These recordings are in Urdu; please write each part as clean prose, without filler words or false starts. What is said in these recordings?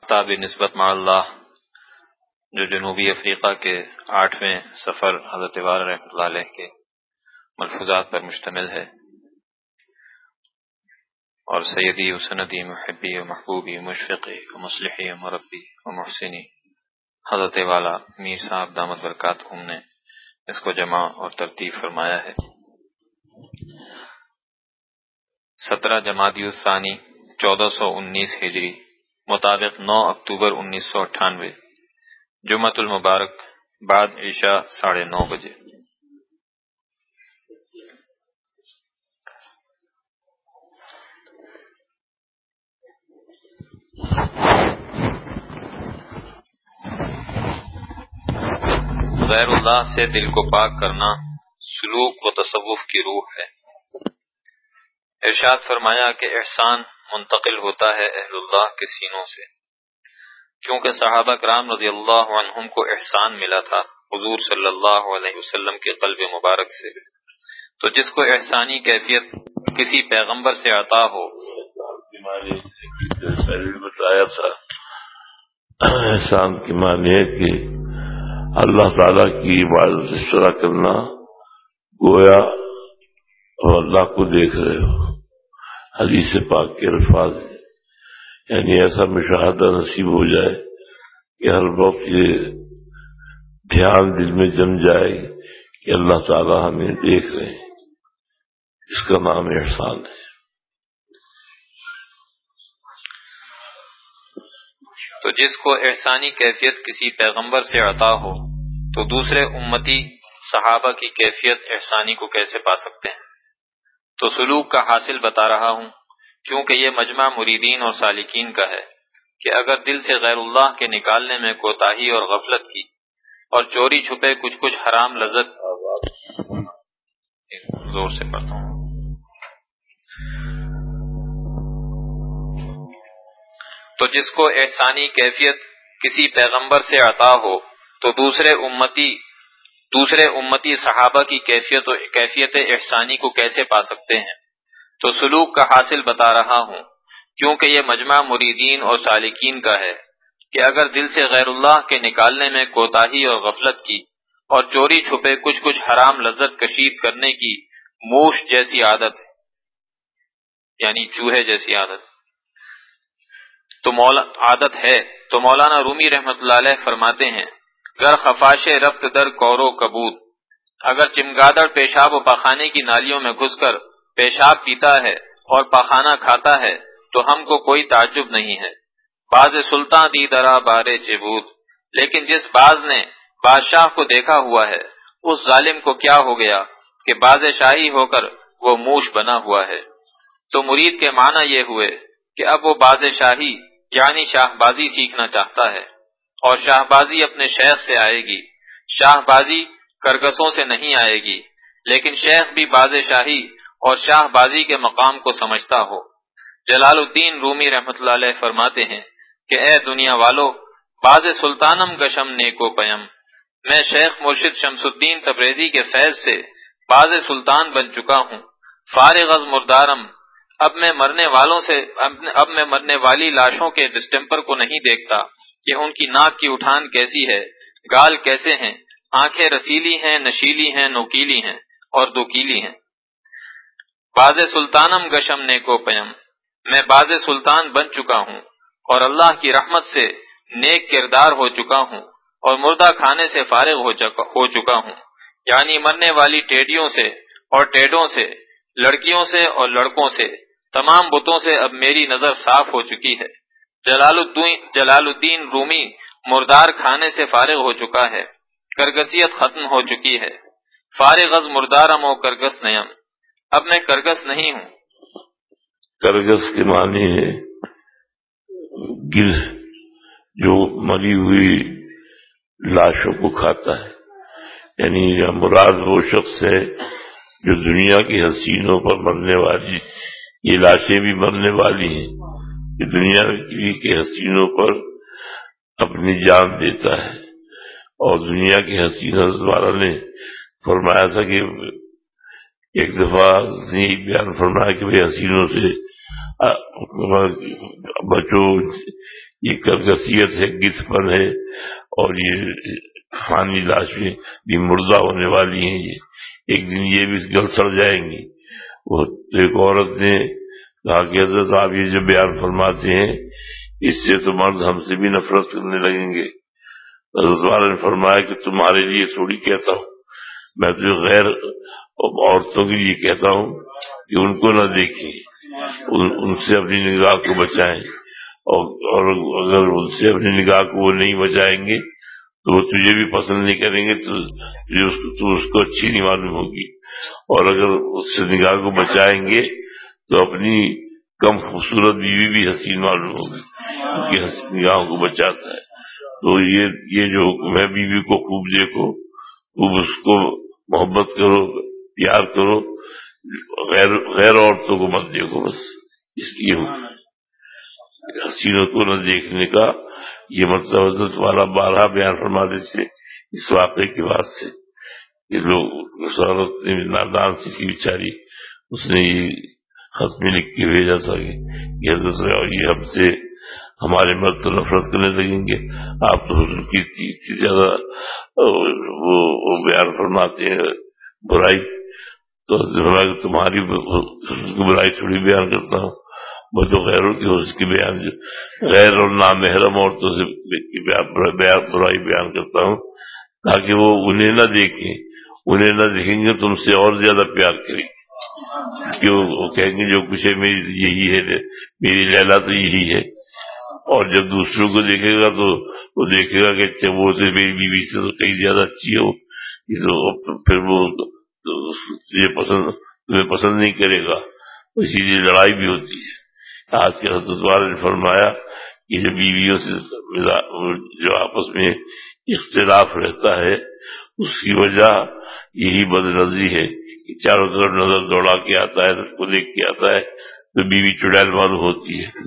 کتاب نسبت مع اللہ جو جنوبی افریقہ کے 8ویں سفر حضرت والا رحمۃ اللہ علیہ کے ملفوظات پر مشتمل ہے، اور سیدی و سندی محبی و محبوبی و مشفقی و مصلحی و مربی و محسنی حضرت والا میر صاحب دامت برکاتہم نے اس کو جمع اور ترتیب فرمایا ہے۔ 17 جمادی الثانی 1419 ہجری مطابق 9 اکتوبر 1998 جمعۃ المبارک بعد عشاء 9:30 بجے۔ غیر اللہ سے دل کو پاک کرنا سلوک و تصوف کی روح ہے۔ ارشاد فرمایا کہ احسان منتقل ہوتا ہے اہل اللہ کے سینوں سے، کیونکہ صحابہ کرام رضی اللہ عنہم کو احسان ملا تھا حضور صلی اللہ علیہ وسلم کے قلب مبارک سے، تو جس کو احسانی کیفیت کسی پیغمبر سے عطا ہو، پہلے بھی بتایا تھا، احسان کی معنی ہے کہ اللہ تعالیٰ کی عبادت اس طرح کرنا گویا اور اللہ کو دیکھ رہے ہو۔ حدیث پاک کے الفاظ ہیں، یعنی ایسا مشاہدہ نصیب ہو جائے کہ ہر وقت یہ دھیان دل میں جم جائے کہ اللہ تعالیٰ ہمیں دیکھ رہے ہیں۔ اس کا نام احسان ہے۔ تو جس کو احسانی کیفیت کسی پیغمبر سے عطا ہو تو دوسرے امتی صحابہ کی کیفیت احسانی کو کیسے پا سکتے ہیں؟ تو سلوک کا حاصل بتا رہا ہوں، کیونکہ یہ مجمع مریدین اور سالکین کا ہے کہ اگر دل سے غیر اللہ کے نکالنے میں کوتاہی اور غفلت کی اور چوری چھپے کچھ حرام لذت، زور سے پڑھتا ہوں، تو جس کو احسانی کیفیت کسی پیغمبر سے عطا ہو تو دوسرے امتی صحابہ کی کیفیت احسانی کو کیسے پا سکتے ہیں؟ تو سلوک کا حاصل بتا رہا ہوں، کیونکہ یہ مجمع مریدین اور سالکین کا ہے کہ اگر دل سے غیر اللہ کے نکالنے میں کوتاہی اور غفلت کی اور چوری چھپے کچھ حرام لذت کشید کرنے کی موش جیسی عادت ہے، یعنی چوہے جیسی عادت تو مولانا رومی رحمۃ اللہ علیہ فرماتے ہیں، گر خفاش رفت در کورو کبود، اگر چمگادڑ پیشاب و پاخانے کی نالیوں میں گھس کر پیشاب پیتا ہے اور پاخانہ کھاتا ہے تو ہم کو کوئی تعجب نہیں ہے۔ باز سلطان دی درا بارے چبود، لیکن جس باز نے بادشاہ کو دیکھا ہوا ہے اس ظالم کو کیا ہو گیا کہ باز شاہی ہو کر وہ موش بنا ہوا ہے۔ تو مرید کے معنی یہ ہوئے کہ اب وہ باز شاہی یعنی شاہ بازی سیکھنا چاہتا ہے، اور شاہ بازی اپنے شیخ سے آئے گی، شاہ بازی کرگسوں سے نہیں آئے گی، لیکن شیخ بھی باز شاہی اور شاہ بازی کے مقام کو سمجھتا ہو۔ جلال الدین رومی رحمۃ اللہ علیہ فرماتے ہیں کہ اے دنیا والو، باز سلطانم گشم نیکو پیم، میں شیخ مرشد شمس الدین تبریزی کے فیض سے باز سلطان بن چکا ہوں۔ فارغ از مردارم، اب میں مرنے والی لاشوں کے ڈسٹمپر کو نہیں دیکھتا کہ ان کی ناک کی اٹھان کیسی ہے، گال کیسے ہیں، آنکھیں رسیلی ہیں، نشیلی ہیں، نوکیلی ہیں اور دوکیلی ہیں۔ باز سلطانم گشم نیکو پیم، میں باز سلطان بن چکا ہوں اور اللہ کی رحمت سے نیک کردار ہو چکا ہوں اور مردہ کھانے سے فارغ ہو چکا ہوں، یعنی مرنے والی ٹیڈیوں سے اور ٹیڈوں سے، لڑکیوں سے اور لڑکوں سے، تمام بتوں سے اب میری نظر صاف ہو چکی ہے۔ جلال الدین رومی مردار کھانے سے فارغ ہو چکا ہے، کرگسیت ختم ہو چکی ہے۔ فارغ از مردارم و کرگس نیم، اب میں کرگس نہیں ہوں۔ کرگس کے معنی ہے گدھ، جو مری ہوئی لاشوں کو کھاتا ہے، یعنی مراد وہ شخص ہے جو دنیا کی حسینوں پر مرنے والی، یہ لاشیں بھی مرنے والی ہیں، کہ دنیا کی حسینوں پر اپنی جان دیتا ہے، اور دنیا کی حسین حضرت والا نے فرمایا تھا کہ ایک دفعہ یہ بیان فرمایا کہ بھئی حسینوں سے بچو، یہ کرکسیت ہے، گس پن ہے، اور یہ فانی لاشیں بھی مردہ ہونے والی ہیں، یہ ایک دن یہ بھی گل سڑ جائیں گی۔ وہ ایک عورت نے کہا کہ حضرت آپ یہ جو بیان فرماتے ہیں اس سے تو مرد ہم سے بھی نفرت کرنے لگیں گے۔ حضرت والا نے فرمایا کہ تمہارے لیے تھوڑی کہتا ہوں، میں تو غیر عورتوں کے لیے کہتا ہوں کہ ان کو نہ دیکھیں، ان سے اپنی نگاہ کو بچائیں، اور اگر ان سے اپنی نگاہ کو وہ نہیں بچائیں گے تو وہ تجھے بھی پسند نہیں کریں گے، تو اس کو اچھی نہیں معلوم ہوگی، اور اگر اس سے نگاہ کو بچائیں گے تو اپنی کم خوبصورت بیوی بھی حسین معلوم ہوگی، کیونکہ نگاہوں کو بچاتا ہے۔ تو یہ جو حکم ہے، بیوی کو خوب دیکھو، خوب اس کو محبت کرو، پیار کرو، غیر عورتوں کو مت دیکھو، بس اس لیے حسینوں کو نہ دیکھنے کا یہ مطلب حضرت والا بارہا بیان فرماتے تھے اس واقعے کی بات سے۔ یہ لوگ اس عورت نے نادان سی تھی بیچاری، اس نے یہ خط میں لکھ کے بھیجا تھا کہ حضرت یہ ہم سے ہمارے مرد تو نفرت کرنے لگیں گے، آپ تو حضور کی اتنی زیادہ وہ بیان فرماتے ہیں برائی، تو تمہاری برائی تھوڑی بیان کرتا ہوں، میں تو غیروں کی اس کی بیان، غیر اور نامحرم عورتوں سے برائی بیان کرتا ہوں تاکہ وہ انہیں نہ دیکھیں گے تم سے اور زیادہ پیار کریں گے، کہ وہ کہیں گے جو کچھ ہے میری یہی ہے، میری لیلا تو یہی ہے، اور جب دوسروں کو دیکھے گا تو وہ دیکھے گا کہ اچھا وہ سے میری بیوی سے تو کہیں زیادہ اچھی ہے، پھر وہ تمہیں پسند نہیں کرے گا، اسی لیے لڑائی بھی ہوتی ہے۔ آج کے حضرت والا نے فرمایا کہ جو بیویوں سے جو آپس میں اختلاف رہتا ہے اس کی وجہ یہی بد نظری ہے کہ چاروں طرف نظر دوڑا کے آتا ہے، سب کو دیکھ کے آتا ہے، تو بیوی چڑیل معلوم ہوتی ہے۔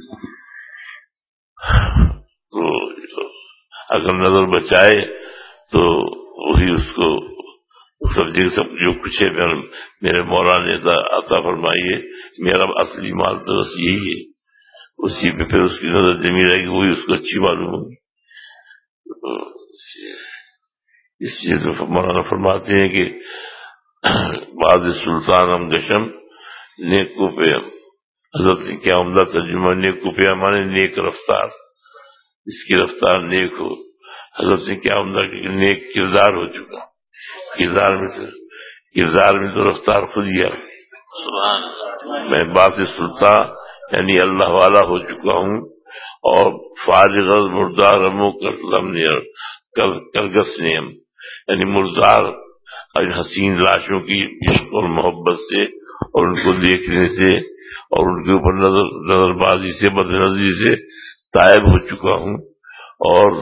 تو اگر نظر بچائے تو وہی اس کو سمجھے سب جو کچھ ہے میرے مولا نے عطا فرمائیے، میرا اصلی مال تو بس یہی ہے، اسی پہ پھر اس کی نظر جمی رہے گی، وہی اس کو اچھی معلوم ہوگی۔ اس چیز میں مولانا فرماتے ہیں کہ بعض سلطان ہم گشم نیک کو پہ، حضرت کیا عمدہ ترجمہ، نیک کو پہ مانے نیک رفتار، اس کی رفتار نیک ہو، حضرت نے کیا عمدہ نیک کردار ہو چکا، کردار میں تو رفتار خود ہی آ گئی۔ سبحان اللہ، میں باز سلطان یعنی اللہ والا ہو چکا ہوں، اور فارغ مردار ہمو کرگس نیم، یعنی مردار حسین لاشوں کی عشق اور محبت سے اور ان کو دیکھنے سے اور ان کے اوپر نظر بازی سے، بد نظری سے تائب ہو چکا ہوں، اور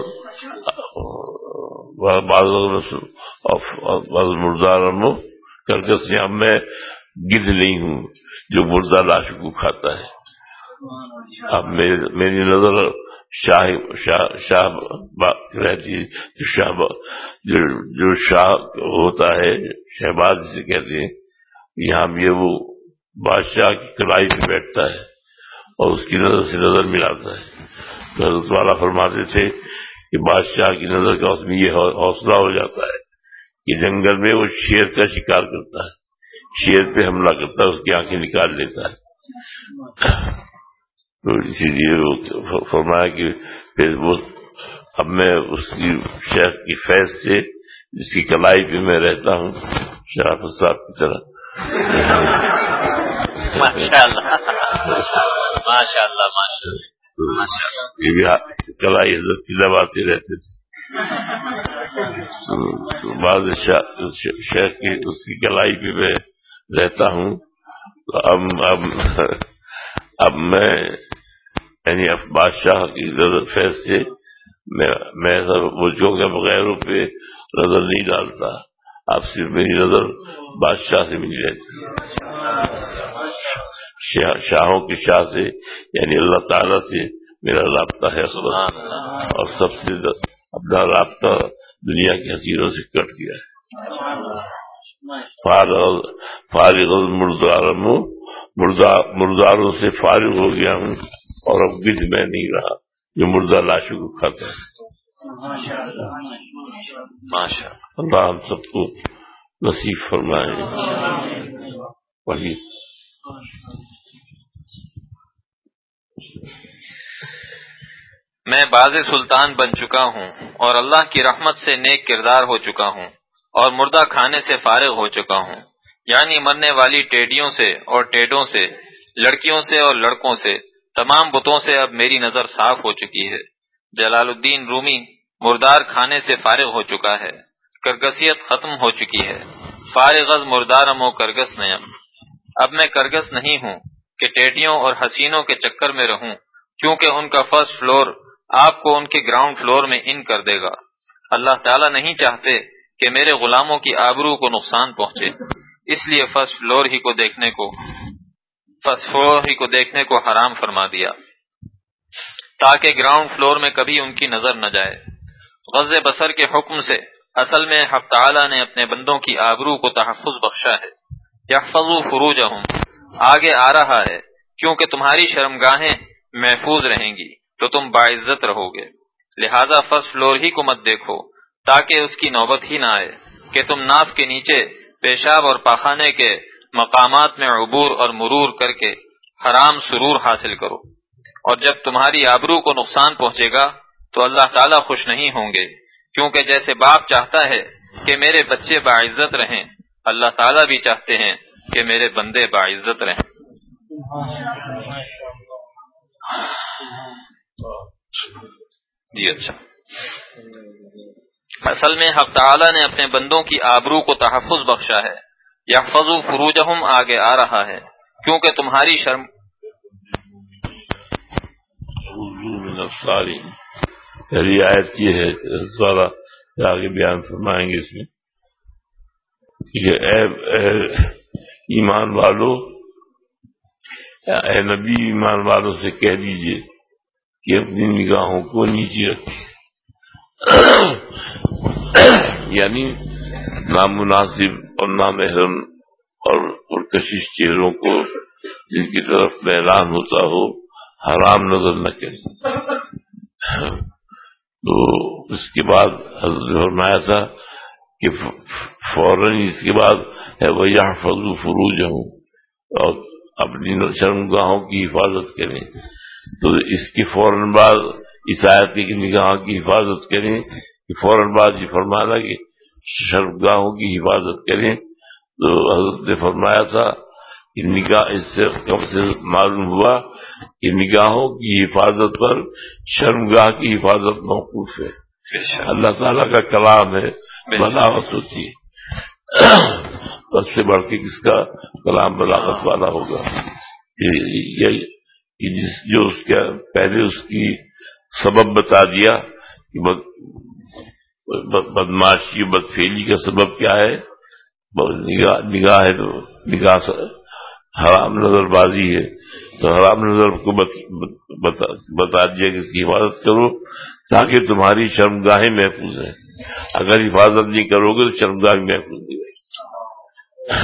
بعض مردار ہمو کرگس نیم، میں گدھ نہیں ہوں جو مردہ لاشوں کو کھاتا ہے۔ اب میری نظر شاہ رہتی ہے، جو شاہ ہوتا ہے، شہباز جسے کہتے ہیں، یہاں بھی وہ بادشاہ کی کلائی پہ بیٹھتا ہے اور اس کی نظر سے نظر ملاتا ہے۔ تو حضرت والا فرماتے تھے کہ بادشاہ کی نظر کا اس میں یہ حوصلہ ہو جاتا ہے کہ جنگل میں وہ شیر کا شکار کرتا ہے، شیر پہ حملہ کرتا ہے، اس کی آنکھیں نکال لیتا ہے۔ تو اسی لیے فرمایا کہ پھر وہ اب میں اس کی شیخ کی فیض سے جس کی کلائی پہ میں رہتا ہوں، شرافت صاحب کی طرح، ماشاءاللہ ماشاءاللہ ماشاءاللہ، یہ بھی کلائی حضرت کی دباتے رہتے تھے۔ تو بعض شیخ کی اس کی کلائی پہ میں رہتا ہوں، تو اب میں یعنی بادشاہ کی فیض سے میں وجوہ کے بغیروں پہ نظر نہیں ڈالتا، اب صرف میری نظر بادشاہ سے مل رہتی ہے، شاہوں کے شاہ سے یعنی اللہ تعالیٰ سے میرا رابطہ ہے خلاص، اور سب سے اپنا رابطہ دنیا کی حسینوں سے کٹ گیا ہے۔ فارغ مرداروں سے فارغ ہو گیا ہوں، اور اب گدھ میں نہیں رہا، جو مردہ لاشوں کو کھاتا ہے. ماشاء اللہ ہم سب کو نصیب فرمائے. وہی میں باز سلطان بن چکا ہوں اور اللہ کی رحمت سے نیک کردار ہو چکا ہوں اور مردہ کھانے سے فارغ ہو چکا ہوں، یعنی مرنے والی ٹیڈیوں سے اور ٹیڈوں سے، لڑکیوں سے اور لڑکوں سے، تمام بتوں سے اب میری نظر صاف ہو چکی ہے. جلال الدین رومی مردار کھانے سے فارغ ہو چکا ہے، کرگسیت ختم ہو چکی ہے. فارغ از مردارم و کرگس نیم. اب میں کرگس نہیں ہوں کہ ٹیڈیوں اور حسینوں کے چکر میں رہوں، کیونکہ ان کا فرسٹ فلور آپ کو ان کے گراؤنڈ فلور میں ان کر دے گا. اللہ تعالیٰ نہیں چاہتے کہ میرے غلاموں کی آبرو کو نقصان پہنچے، اس لیے فرسٹ فلور ہی کو دیکھنے کو حرام فرما دیا تاکہ گراؤنڈ فلور میں کبھی ان کی نظر نہ جائے. غض بصر کے حکم سے اصل میں حق تعالیٰ نے اپنے بندوں کی آبرو کو تحفظ بخشا ہے. یحفظوا فروجہم آگے آ رہا ہے، کیونکہ تمہاری شرمگاہیں محفوظ رہیں گی تو تم باعزت رہو گے. لہذا فرسٹ فلور ہی کو مت دیکھو تاکہ اس کی نوبت ہی نہ آئے کہ تم ناف کے نیچے پیشاب اور پاخانے کے مقامات میں عبور اور مرور کر کے حرام سرور حاصل کرو. اور جب تمہاری آبرو کو نقصان پہنچے گا تو اللہ تعالیٰ خوش نہیں ہوں گے، کیونکہ جیسے باپ چاہتا ہے کہ میرے بچے باعزت رہیں، اللہ تعالیٰ بھی چاہتے ہیں کہ میرے بندے باعزت رہیں. جی اچھا، اصل میں حق تعالیٰ نے اپنے بندوں کی آبرو کو تحفظ بخشا ہے. یحفظوا فروجہم آگے آ رہا ہے، کیونکہ تمہاری شرم پہلی آیت یہ ہے والا آگے بیان فرمائیں گے اس میں کہ اے ایمان والو، اے نبی ایمان والوں سے کہہ دیجئے کہ اپنی نگاہوں کو نیچے رکھیں، یعنی نامناسب اور نامحرم اور پرکشش چہروں کو جن کی طرف میلان ہوتا ہو حرام نظر نہ کریں. تو اس کے بعد حضرت نے فرمایا تھا کہ فوراً اس کے بعد ہے وَيَحْفَظُوا فُرُوجَهُمْ اور اپنی شرمگاہوں کی حفاظت کریں. تو اس کے فوراً بعد اس آیت کی نگاہ کی حفاظت کریں کہ فوراً بعد یہ فرمانا کہ شرمگاہوں کی حفاظت کریں. تو حضرت نے فرمایا تھا کہ نگاہ، اس سے کم سے معلوم ہوا کہ نگاہوں کی حفاظت پر شرمگاہ کی حفاظت موقوف ہے. اللہ تعالیٰ کا کلام ہے، بلاغت ہوتی ہے، اس سے بڑھ کے کس کا کلام بلاغت والا ہوگا؟ جو اس کا پہلے اس کی سبب بتا دیا کہ بدماشی بدفعلی کا سبب کیا ہے، نگاہ ہے، تو نگاہ حرام نظر بازی ہے، تو حرام نظر کو بتا دیا کہ اس کی حفاظت کرو تاکہ تمہاری شرمگاہیں محفوظ ہیں. اگر حفاظت نہیں کرو گے تو شرمگاہ محفوظ نہیں رہے.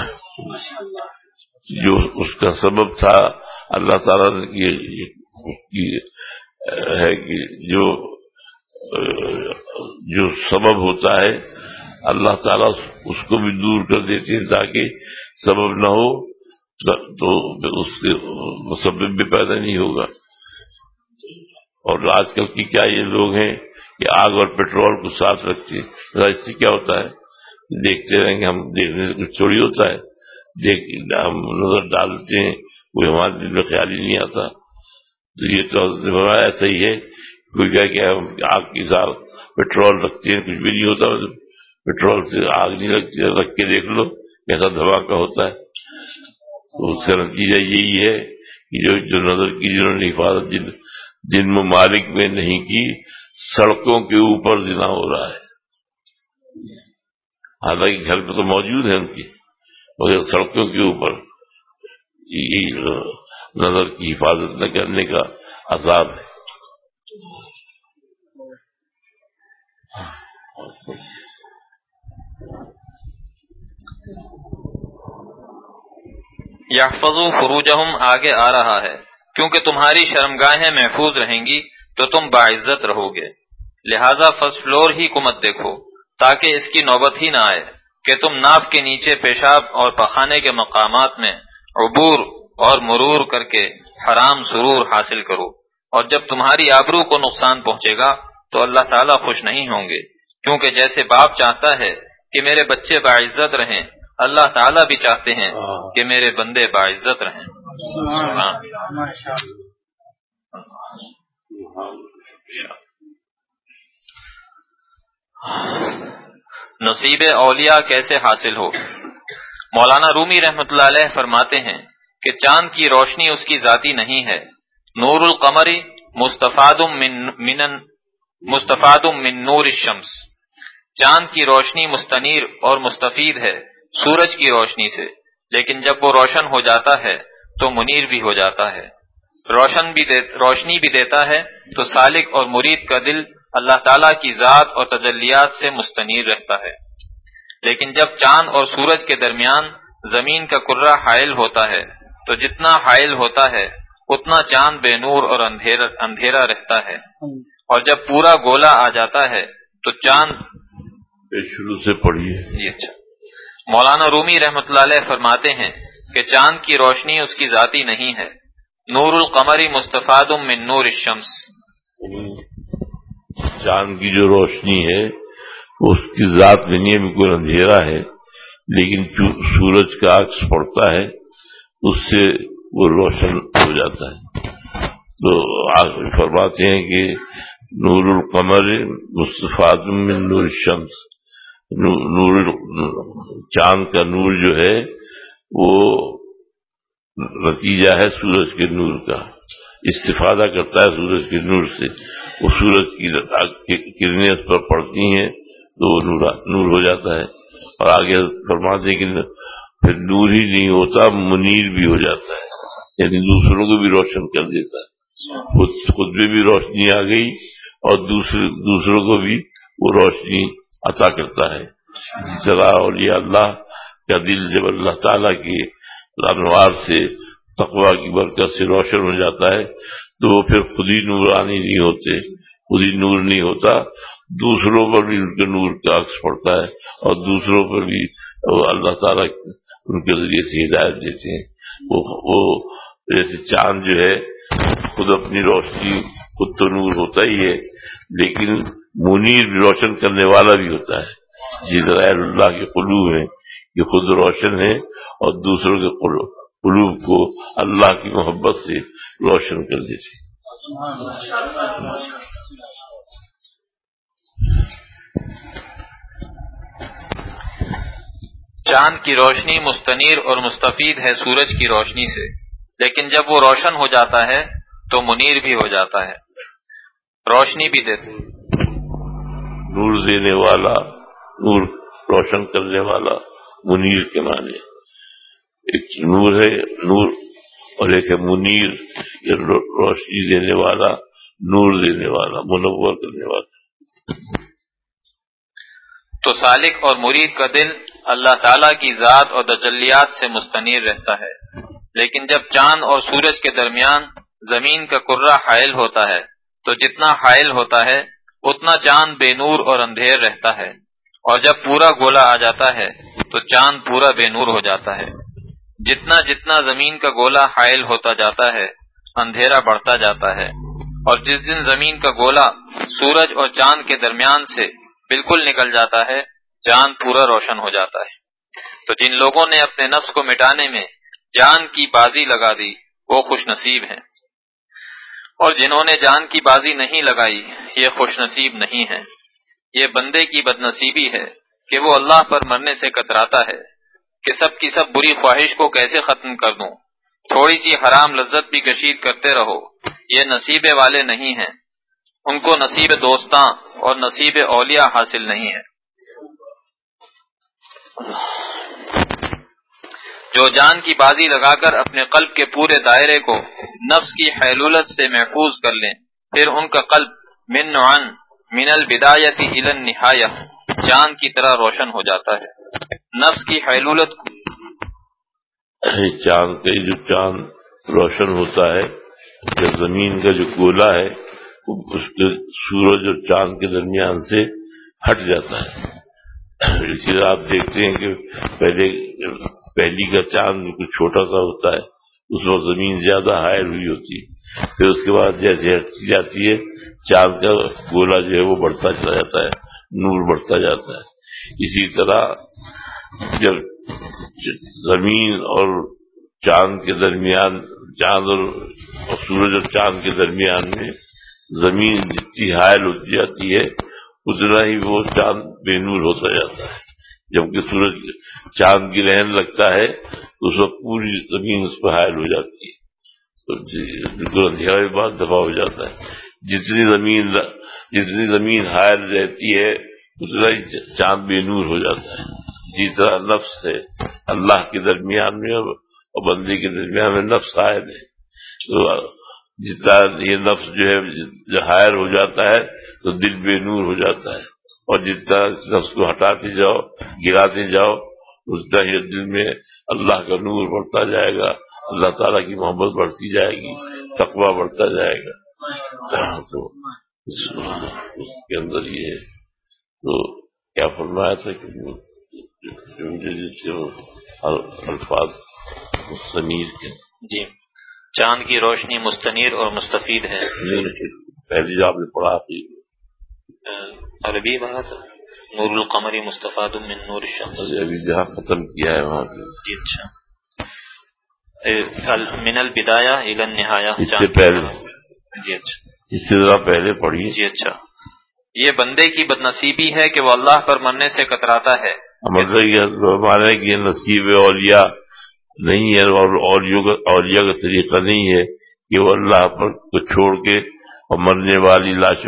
جو اس کا سبب تھا اللہ تعالیٰ نے ہے کہ جو سبب ہوتا ہے اللہ تعالیٰ اس کو بھی دور کر دیتے ہیں تاکہ سبب نہ ہو تو اس کے مسبب بھی پیدا نہیں ہوگا. اور آج کل کی کیا یہ لوگ ہیں کہ آگ اور پیٹرول کو ساتھ رکھتے ہیں. اس سے کیا ہوتا ہے، دیکھتے رہیں گے، ہم دیکھنے سے کچھ چوری ہوتا ہے، ہم نظر ڈالتے ہیں، کوئی ہمارے دل میں خیال ہی نہیں آتا. تو یہ تو ایسا ہی ہے، کوئی کہہ کہ ہم آگ کے ساتھ پیٹرول رکھتے ہیں، کچھ بھی نہیں ہوتا، پیٹرول سے آگ نہیں لگتی، رکھ کے دیکھ لو کیسا دھماکہ ہوتا ہے. تو اس کا نتیجہ یہی ہے کہ جو نظر کی جنہوں نے حفاظت جن ممالک میں نہیں کی، سڑکوں کے اوپر زنا ہو رہا ہے. حالانکہ گھر پہ تو موجود ہے ان کی، مگر سڑکوں کے اوپر نظر کی حفاظت نہ کرنے کا عذاب ہے. یحفظوا فروجہم آگے آ رہا ہے، کیونکہ تمہاری شرمگاہیں محفوظ رہیں گی تو تم باعزت رہو گے۔ لہذا فرسٹ فلور ہی کو مت دیکھو تاکہ اس کی نوبت ہی نہ آئے کہ تم ناف کے نیچے پیشاب اور پخانے کے مقامات میں عبور اور مرور کر کے حرام سرور حاصل کرو، اور جب تمہاری آبرو کو نقصان پہنچے گا تو اللہ تعالیٰ خوش نہیں ہوں گے، کیونکہ جیسے باپ چاہتا ہے کہ میرے بچے باعزت رہیں، اللہ تعالیٰ بھی چاہتے ہیں کہ میرے بندے باعزت رہیں۔ نصیب اولیاء کیسے حاصل ہو؟ مولانا رومی رحمۃ اللہ علیہ فرماتے ہیں کہ چاند کی روشنی اس کی ذاتی نہیں ہے، نور القمر مستفاد من نور الشمس، چاند کی روشنی مستنیر اور مستفید ہے سورج کی روشنی سے، لیکن جب وہ روشن ہو جاتا ہے تو منیر بھی ہو جاتا ہے، روشنی بھی دیتا ہے، تو سالک اور مرید کا دل اللہ تعالیٰ کی ذات اور تجلیات سے مستنیر رہتا ہے۔ لیکن جب چاند اور سورج کے درمیان زمین کا کرہ حائل ہوتا ہے تو جتنا حائل ہوتا ہے اتنا چاند بے نور اور اندھیرا رہتا ہے، اور جب پورا گولا آ جاتا ہے تو چاند شروع سے پڑھیے جی اچھا۔ مولانا رومی رحمۃ اللہ علیہ فرماتے ہیں کہ چاند کی روشنی اس کی ذاتی نہیں ہے، نور القمر مستفاد من نور الشمس، چاند کی جو روشنی ہے اس کی ذات نہیں ہے، بالکل اندھیرا ہے، لیکن سورج کا عکس پڑتا ہے اس سے وہ روشن ہو جاتا ہے۔ تو فرماتے ہیں کہ نور القمر مستفاد من نور الشمس، چاند کا نور جو ہے وہ نتیجہ ہے سورج کے نور کا، استفادہ کرتا ہے سورج کے نور سے، وہ سورج کی کرنیں اس پر پڑتی ہیں تو وہ نور ہو جاتا ہے۔ اور آگے فرماتے ہیں کہ پھر نور ہی نہیں ہوتا، منیر بھی ہو جاتا ہے، یعنی دوسروں کو بھی روشن کر دیتا ہے، خود میں بھی روشنی آ گئی اور دوسروں کو بھی وہ روشنی عطا کرتا ہے۔ اسی طرح اولیاء اللہ کا دل جب اللہ تعالیٰ کی انوار سے، تقویٰ کی برکت سے روشن ہو جاتا ہے تو وہ پھر خود ہی نورانی نہیں ہوتے، خود ہی نور نہیں ہوتا، دوسروں پر بھی ان کے نور کا عکس پڑتا ہے اور دوسروں پر بھی اللہ تعالیٰ ان کے ذریعے سے ہدایت دیتے ہیں۔ وہ جیسے چاند جو ہے خود اپنی روشنی، خود تو نور ہوتا ہی ہے لیکن منیر بھی روشن کرنے والا بھی ہوتا ہے، اسی طرح اللہ کے قلوب ہیں یہ خود روشن ہے اور دوسروں کے قلوب کو اللہ کی محبت سے روشن کر دیتے۔ چاند کی روشنی مستنیر اور مستفید ہے سورج کی روشنی سے، لیکن جب وہ روشن ہو جاتا ہے تو منیر بھی ہو جاتا ہے، روشنی بھی دیتے، نور دینے والا، نور روشن کرنے والا، منیر کے معنی ایک نور ہے، نور، اور ایک ہے منیر، یہ روشنی دینے والا، نور دینے والا، منور کرنے والا۔ تو سالک اور مرید کا دل اللہ تعالیٰ کی ذات اور تجلیات سے مستنیر رہتا ہے، لیکن جب چاند اور سورج کے درمیان زمین کا کرہ حائل ہوتا ہے تو جتنا حائل ہوتا ہے اتنا چاند بے نور اور اندھیر رہتا ہے، اور جب پورا گولا آ جاتا ہے تو چاند پورا بے نور ہو جاتا ہے۔ جتنا جتنا زمین کا گولا حائل ہوتا جاتا ہے اندھیرا بڑھتا جاتا ہے، اور جس دن زمین کا گولا سورج اور چاند کے درمیان سے بالکل نکل جاتا ہے چاند پورا روشن ہو جاتا ہے۔ تو جن لوگوں نے اپنے نفس کو مٹانے میں جان کی بازی لگا دی وہ خوش نصیب ہیں، اور جنہوں نے جان کی بازی نہیں لگائی یہ خوش نصیب نہیں ہیں۔ یہ بندے کی بد نصیبی ہے کہ وہ اللہ پر مرنے سے کتراتا ہے کہ سب کی سب بری خواہش کو کیسے ختم کر دوں، تھوڑی سی حرام لذت بھی کشید کرتے رہو۔ یہ نصیبے والے نہیں ہیں، ان کو نصیب دوستاں اور نصیب اولیاء حاصل نہیں ہے۔ جو جان کی بازی لگا کر اپنے قلب کے پورے دائرے کو نفس کی حیلولت سے محفوظ کر لیں، پھر ان کا قلب من نوعن من البدایت الی النہایہ چاند کی طرح روشن ہو جاتا ہے۔ نفس کی حیلولت کو چاند کا جو چاند روشن ہوتا ہے، جب زمین کا جو گولا ہے اس کے سورج اور چاند کے درمیان سے ہٹ جاتا ہے. اسی طرح آپ دیکھتے ہیں کہ پہلی کا چاند کچھ چھوٹا سا ہوتا ہے، اس وقت زمین زیادہ حائل ہوئی ہوتی ہے، پھر اس کے بعد جیسے ہٹتی جاتی ہے چاند کا گولا جو ہے وہ بڑھتا چلا جاتا ہے، نور بڑھتا جاتا ہے. اسی طرح جب زمین اور چاند کے درمیان، چاند اور سورج اور چاند کے درمیان میں زمین جتنی حائل ہوتی جاتی ہے اتنا ہی وہ چاند بے نور ہوتا جاتا ہے. جبکہ سورج چاند کی رہن لگتا ہے تو اس وقت پوری زمین اس پہ حائل ہو جاتی ہے، تو بالکل اندھیرا بھی بعد دفاع ہو جاتا ہے. جتنی زمین حائل رہتی ہے اتنا ہی چاند بے نور ہو جاتا ہے. اسی طرح نفس ہے، اللہ کے درمیان میں اور بندے کے درمیان میں نفس حائل ہے، تو جتنا یہ نفس جو ہے حائل ہو جاتا ہے تو دل بے نور ہو جاتا ہے، اور جتنا اس نفس کو ہٹاتے جاؤ گراتے جاؤ اتنا ہی دل میں اللہ کا نور بڑھتا جائے گا، اللہ تعالیٰ کی محبت بڑھتی جائے گی، تقویٰ بڑھتا جائے گا. تو اس کے اندر یہ ہے. تو کیا فرمایا تھا کہ جس سے الفاظ مستنیر کے جی چاند کی روشنی مستنیر اور مستفید ہے. پہلی جو آپ نے پڑھا تھی عربی بات نور القمری مستفاد من نور الشمس، ابھی جہاں ختم کیا ہے وہاں پہ. جی اچھا. من البدایہ الی النہایہ، اس سے پہلے جی اچھا اس سے ذرا پہلے پڑھی. جی اچھا. یہ بندے کی بدنصیبی ہے کہ وہ اللہ پر مرنے سے کتراتا ہے. مطلب یہ ہمارے کہ یہ نصیب اولیاء نہیں ہے، اور اولیاء کا طریقہ نہیں ہے کہ وہ اللہ پر کو چھوڑ کے اور مرنے والی لاشوں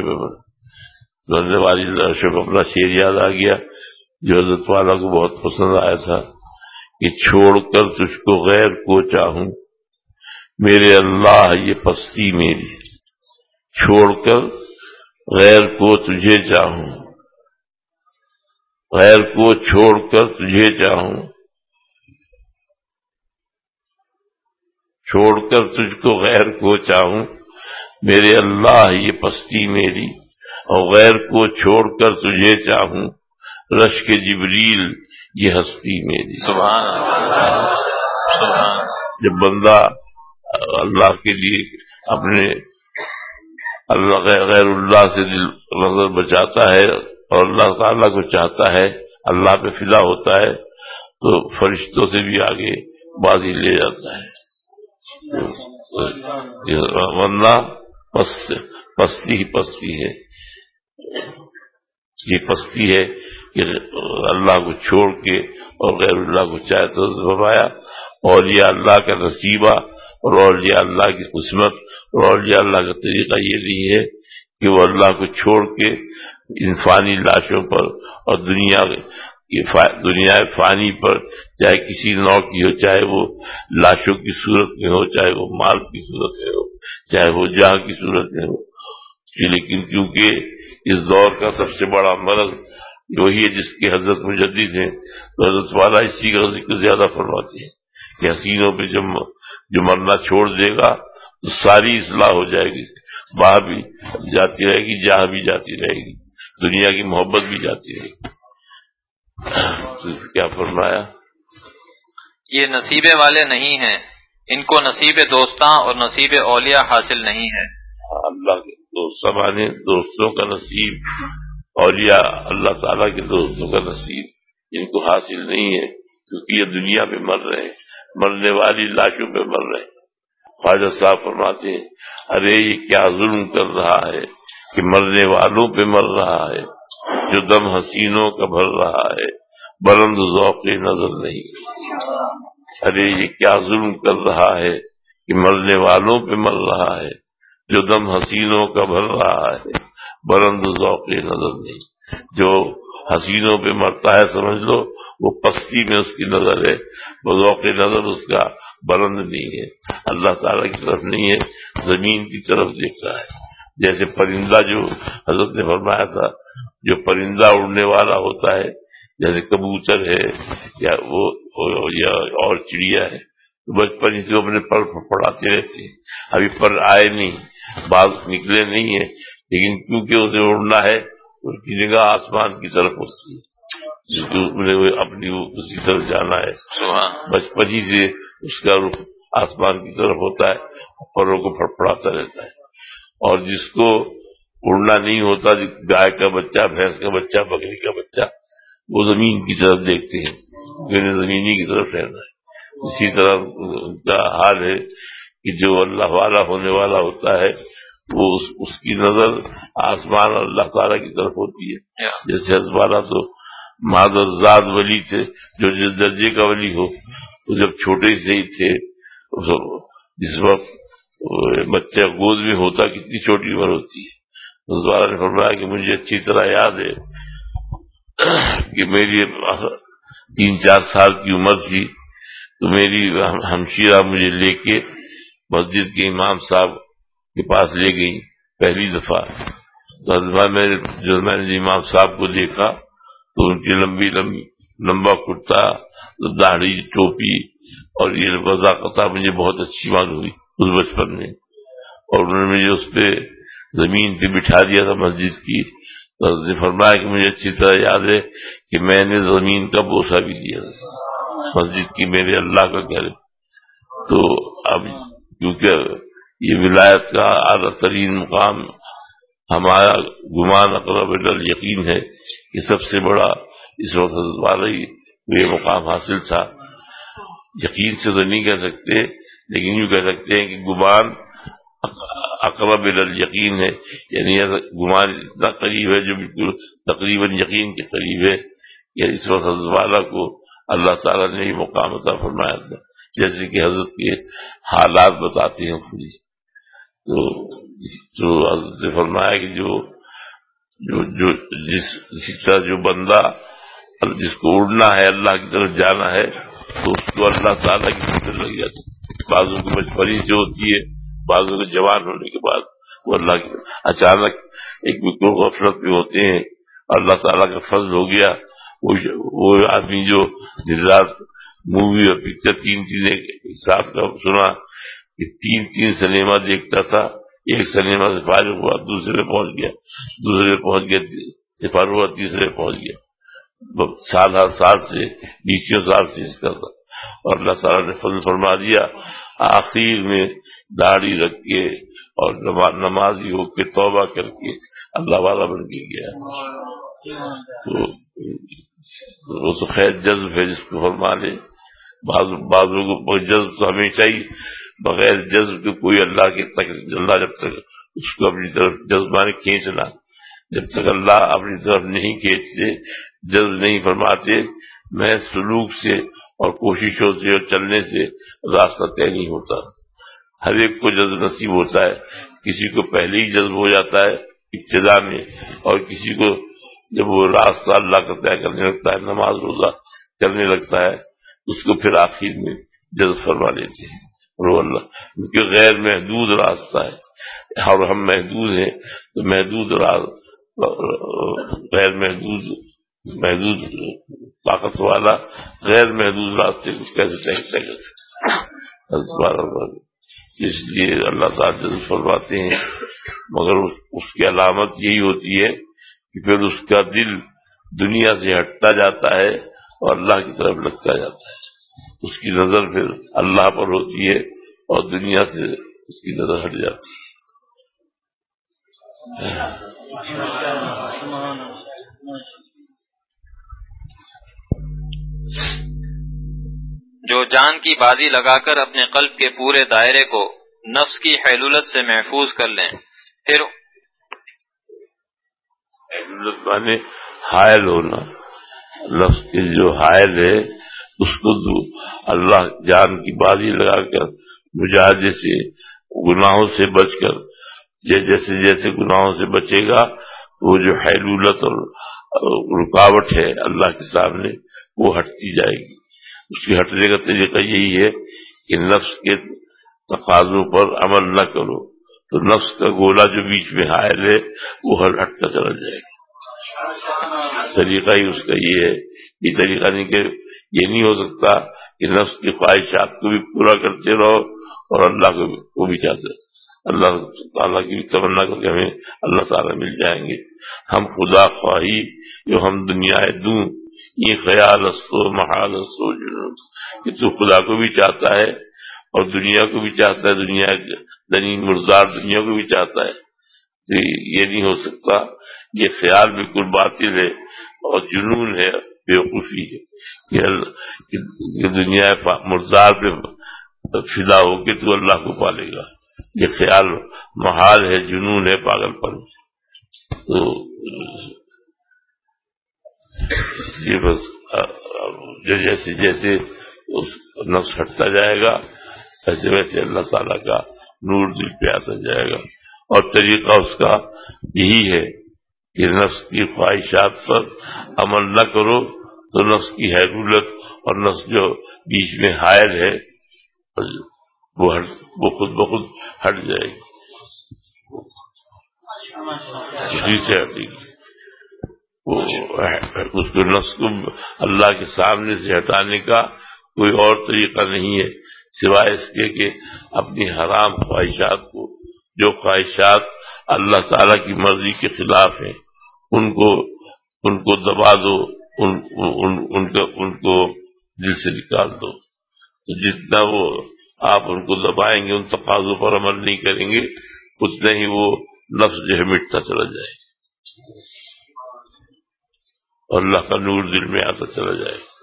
پہ اپنا شعر یاد آ گیا جو حضرت والا کو بہت پسند آیا تھا کہ چھوڑ کر تجھ کو غیر کو چاہوں میرے اللہ یہ پستی میری، چھوڑ کر غیر کو تجھے چاہوں، غیر کو چھوڑ کر تجھے چاہوں، چھوڑ کر تجھ کو غیر کو چاہوں میرے اللہ یہ پستی میری، اور غیر کو چھوڑ کر تجھے چاہوں رشک جبریل یہ ہستی میری. سبحان اللہ. سبحان. جب بندہ اللہ کے لیے اپنے اللہ غیر اللہ سے دل نظر بچاتا ہے اور اللہ تعالیٰ کو چاہتا ہے، اللہ پہ فدا ہوتا ہے، تو فرشتوں سے بھی آگے بازی لے جاتا ہے. ورنہ پستی ہی پستی ہے. یہ پستی ہے کہ اللہ کو چھوڑ کے اور غیر اللہ کو چاہے. تو فرمایا اولیاء اللہ کا نصیبہ اور اولیاء اللہ کی قسمت اور اولیاء اللہ کا طریقہ یہ نہیں ہے کہ وہ اللہ کو چھوڑ کے ان فانی لاشوں پر اور دنیا فانی پر، چاہے کسی نوع کی ہو، چاہے وہ لاشوں کی صورت میں ہو، چاہے وہ مال کی صورت میں ہو، چاہے وہ جہاں کی صورت میں ہو. لیکن کیونکہ اس دور کا سب سے بڑا مرض وہی ہے جس کے حضرت مجدد ہیں، تو حضرت والا اسی کا ذکر زیادہ فرماتے ہیں کہ حسینوں پہ جو مرنا چھوڑ دے گا تو ساری اصلاح ہو جائے گی، باہر بھی جاتی رہے گی، جہاں بھی جاتی رہے گی، دنیا کی محبت بھی جاتی رہے گی. تو کیا فرمایا؟ یہ نصیبے والے نہیں ہیں، ان کو نصیب دوستاں اور نصیب اولیاء حاصل نہیں ہے. اللہ کے دوستوں کا نصیب، اولیاء اللہ تعالیٰ کے دوستوں کا نصیب ان کو حاصل نہیں ہے، کیونکہ یہ دنیا پہ مر رہے ہیں، مرنے والی لاشوں پہ مر رہے ہیں. خواجہ صاحب فرماتے ہیں ارے یہ کیا ظلم کر رہا ہے کہ مرنے والوں پہ مر رہا ہے، جو دم حسینوں کا بھر رہا ہے بلند ذوق نظر نہیں. ارے یہ کیا ظلم کر رہا ہے کہ مرنے والوں پہ مر رہا ہے، جو دم حسینوں کا بھر رہا ہے بلند ذوق نظر نہیں. جو حسینوں پہ مرتا ہے سمجھ لو وہ پستی میں اس کی نظر ہے، وہ ذوق نظر اس کا بلند نہیں ہے، اللہ تعالیٰ کی طرف نہیں ہے، زمین کی طرف دیکھتا ہے. جیسے پرندہ جو حضرت نے فرمایا تھا جو پرندہ اڑنے والا ہوتا ہے، جیسے کبوتر ہے یا اور چڑیا ہے، تو بچپن سے وہ اپنے پر پڑھاتے رہتے ہیں، ابھی پر آئے نہیں، باز نکلے نہیں ہیں، لیکن کیونکہ اسے اڑنا ہے اس کی نگاہ آسمان کی طرف ہوتی ہے، جس کو اپنی اسی طرف جانا ہے، بچپن ہی سے اس کا رخ آسمان کی طرف ہوتا ہے، پروں کو پھڑپڑاتا رہتا ہے۔ اور جس کو اڑنا نہیں ہوتا، گائے کا بچہ، بھینس کا بچہ، بکری کا بچہ، وہ زمین کی طرف دیکھتے ہیں، انہیں زمینی کی طرف رہنا ہے۔ اسی طرح کا حال ہے کہ جو اللہ والا ہونے والا ہوتا ہے وہ اس کی نظر آسمان اور اللہ تعالیٰ کی طرف ہوتی ہے۔ جیسے حضرت تو معذرزاد ولی تھے، جو جس درجے کا ولی ہو، وہ جب چھوٹے سے ہی تھے، جس وقت بچہ گود میں ہوتا کتنی چھوٹی عمر ہوتی ہے۔ حضرت نے فرمایا کہ مجھے اچھی طرح یاد ہے کہ میری 3-4 سال کی عمر تھی تو میری ہمشیرہ مجھے لے کے مسجد کے امام صاحب کے پاس لے گئی پہلی دفعہ۔ تو میں نے امام صاحب کو دیکھا تو ان کی لمبا کرتا، داڑھی، ٹوپی اور یہ وضاقت مجھے بہت اچھی معلوم ہوئی اس بچپن میں، اور انہوں نے مجھے اس پہ زمین پہ بٹھا دیا تھا مسجد کی۔ تو حضرت نے فرمایا کہ مجھے اچھی طرح یاد ہے کہ میں نے زمین کا بوسہ بھی دیا تھا مسجد کی، میرے اللہ کا گھر۔ تو اب کیونکہ یہ ولایت کا اعلیٰ ترین مقام ہمارا گمان اقرب الیقین ہے کہ سب سے بڑا اس وقت حضرت والا ہی یہ مقام حاصل تھا۔ یقین سے تو نہیں کہہ سکتے، لیکن یوں کہہ سکتے ہیں کہ گمان اقرب الیقین ہے، یعنی گمان اتنا قریب ہے جو بالکل تقریباً یقین کے قریب ہے کہ اس وقت حضرت والا کو اللہ تعالیٰ نے یہ مقام عطا فرمایا تھا، جیسے کہ حضرت کے حالات بتاتے ہیں خود۔ تو حضرت نے فرمایا کہ جس طرح جو بندہ جس کو اڑنا ہے، اللہ کی طرف جانا ہے، تو اس کو اللہ تعالیٰ کی فکر لگ جاتی ہے۔ بعضوں کو بچپنی سے ہوتی ہے، بعضوں کو جوان ہونے کے بعد وہ اللہ کی اچانک ایک بالکل غفلت میں ہوتے ہیں، اللہ تعالیٰ کا فضل ہو گیا۔ وہ آدمی جو دن رات مووی اور پکچر 3 ایک ساتھ کا سنا کہ 3 سنیما دیکھتا تھا، ایک سنیما سے فارغ ہوا دوسرے میں پہنچ گیا، دوسرے میں پہنچ گیا سے فارغ ہوا تیسرے میں پہنچ گیا، سال سے 20 سال سے اس کا تھا۔ اور اللہ تعالیٰ نے فضل فرما دیا، آخر میں داڑھی رکھ کے اور نمازی ہو کے توبہ کر کے اللہ والا بن کے گیا۔ تو وہ تو خیر جذب ہے جس کو فرما لے، بعضوں کو جذب تو ہمیشہ ہی، بغیر جذب کے کوئی اللہ جب تک اس کو اپنی طرف جذبانے کھینچنا، جب تک اللہ اپنی طرف نہیں کھینچتے، جذب نہیں فرماتے، میں سلوک سے اور کوششوں سے اور چلنے سے راستہ طے نہیں ہوتا۔ ہر ایک کو جذب نصیب ہوتا ہے، کسی کو پہلے ہی جذب ہو جاتا ہے ابتدا میں، اور کسی کو جب وہ راستہ اللہ کا طے کرنے لگتا ہے، نماز روزہ کرنے لگتا ہے، اس کو پھر آخر میں جذب فرما لیتے ہیں رو اللہ، کیونکہ غیر محدود راستہ ہے اور ہم محدود ہیں، تو محدود غیر محدود طاقت والا غیر محدود راستے کو کیسے طے کر سکتے؟ اس لیے اللہ تعالیٰ جذب فرماتے ہیں، مگر اس کی علامت یہی ہوتی ہے کہ پھر اس کا دل دنیا سے ہٹتا جاتا ہے اور اللہ کی طرف لگتا جاتا ہے، اس کی نظر پھر اللہ پر ہوتی ہے اور دنیا سے اس کی نظر ہٹ جاتی ہے۔ جو جان کی بازی لگا کر اپنے قلب کے پورے دائرے کو نفس کی حیلولت سے محفوظ کر لیں، پھر حیلولت مانے حائل ہونا، نفس کے جو حائل ہے اس کو اللہ جان کی بازی لگا کر مجاہدے سے، گناہوں سے بچ کر، جیسے جیسے گناہوں سے بچے گا تو وہ جو حیلولت اور رکاوٹ ہے اللہ کے سامنے وہ ہٹتی جائے گی۔ اس کے ہٹنے کا طریقہ یہی ہے کہ نفس کے تقاضوں پر عمل نہ کرو، تو نفس کا گولا جو بیچ میں حائل ہے وہ ہٹتا چلا جائے گا۔ طریقہ ہی اس کا یہ ہے یہ طریقہ نہیں کہ یہ نہیں ہو سکتا کہ نفس کی خواہشات کو بھی پورا کرتے رہو اور اللہ کو بھی چاہتے رہو. اللہ تعالیٰ کی تمنا کر کے ہمیں اللہ تعالیٰ مل جائیں گے. ہم خدا خواہی جو ہم دنیا دوں، یہ خیال استو محال استو جنون، کہ تو خدا کو بھی چاہتا ہے اور دنیا کو بھی چاہتا ہے، دنیا دنی مردار دنیا کو بھی چاہتا ہے. تو یہ نہیں ہو سکتا. یہ خیال بالکل باطل ہے اور جنون ہے، بیوقوفی ہے کہ دنیا مردار پہ فدا ہو کے تو اللہ کو پالے گا. یہ خیال محال ہے، جنون ہے، پاگل پن. تو یہ بس جیسے جیسے نفس ہٹتا جائے گا ویسے ویسے اللہ تعالیٰ کا نور دل پہ آتا جائے گا. اور طریقہ اس کا یہی ہے کہ نفس کی خواہشات پر عمل نہ کرو تو نفس کی حیرولت اور نفس جو بیچ میں حائل ہے وہ خود بخود ہٹ جائے گی. جی سے ہٹے گی. اس کو نفس کو اللہ کے سامنے سے ہٹانے کا کوئی اور طریقہ نہیں ہے سوائے اس کے کہ اپنی حرام خواہشات کو، جو خواہشات اللہ تعالی کی مرضی کے خلاف ہیں، ان کو دبا دو، ان کو دل سے نکال دو. تو جتنا وہ آپ ان کو دبائیں گے، ان تقاضوں پر عمل نہیں کریں گے، اتنا ہی وہ نفس جو ہے مٹتا چلا جائے گا اور اللہ کا نور دل میں آتا چلا جائے گا.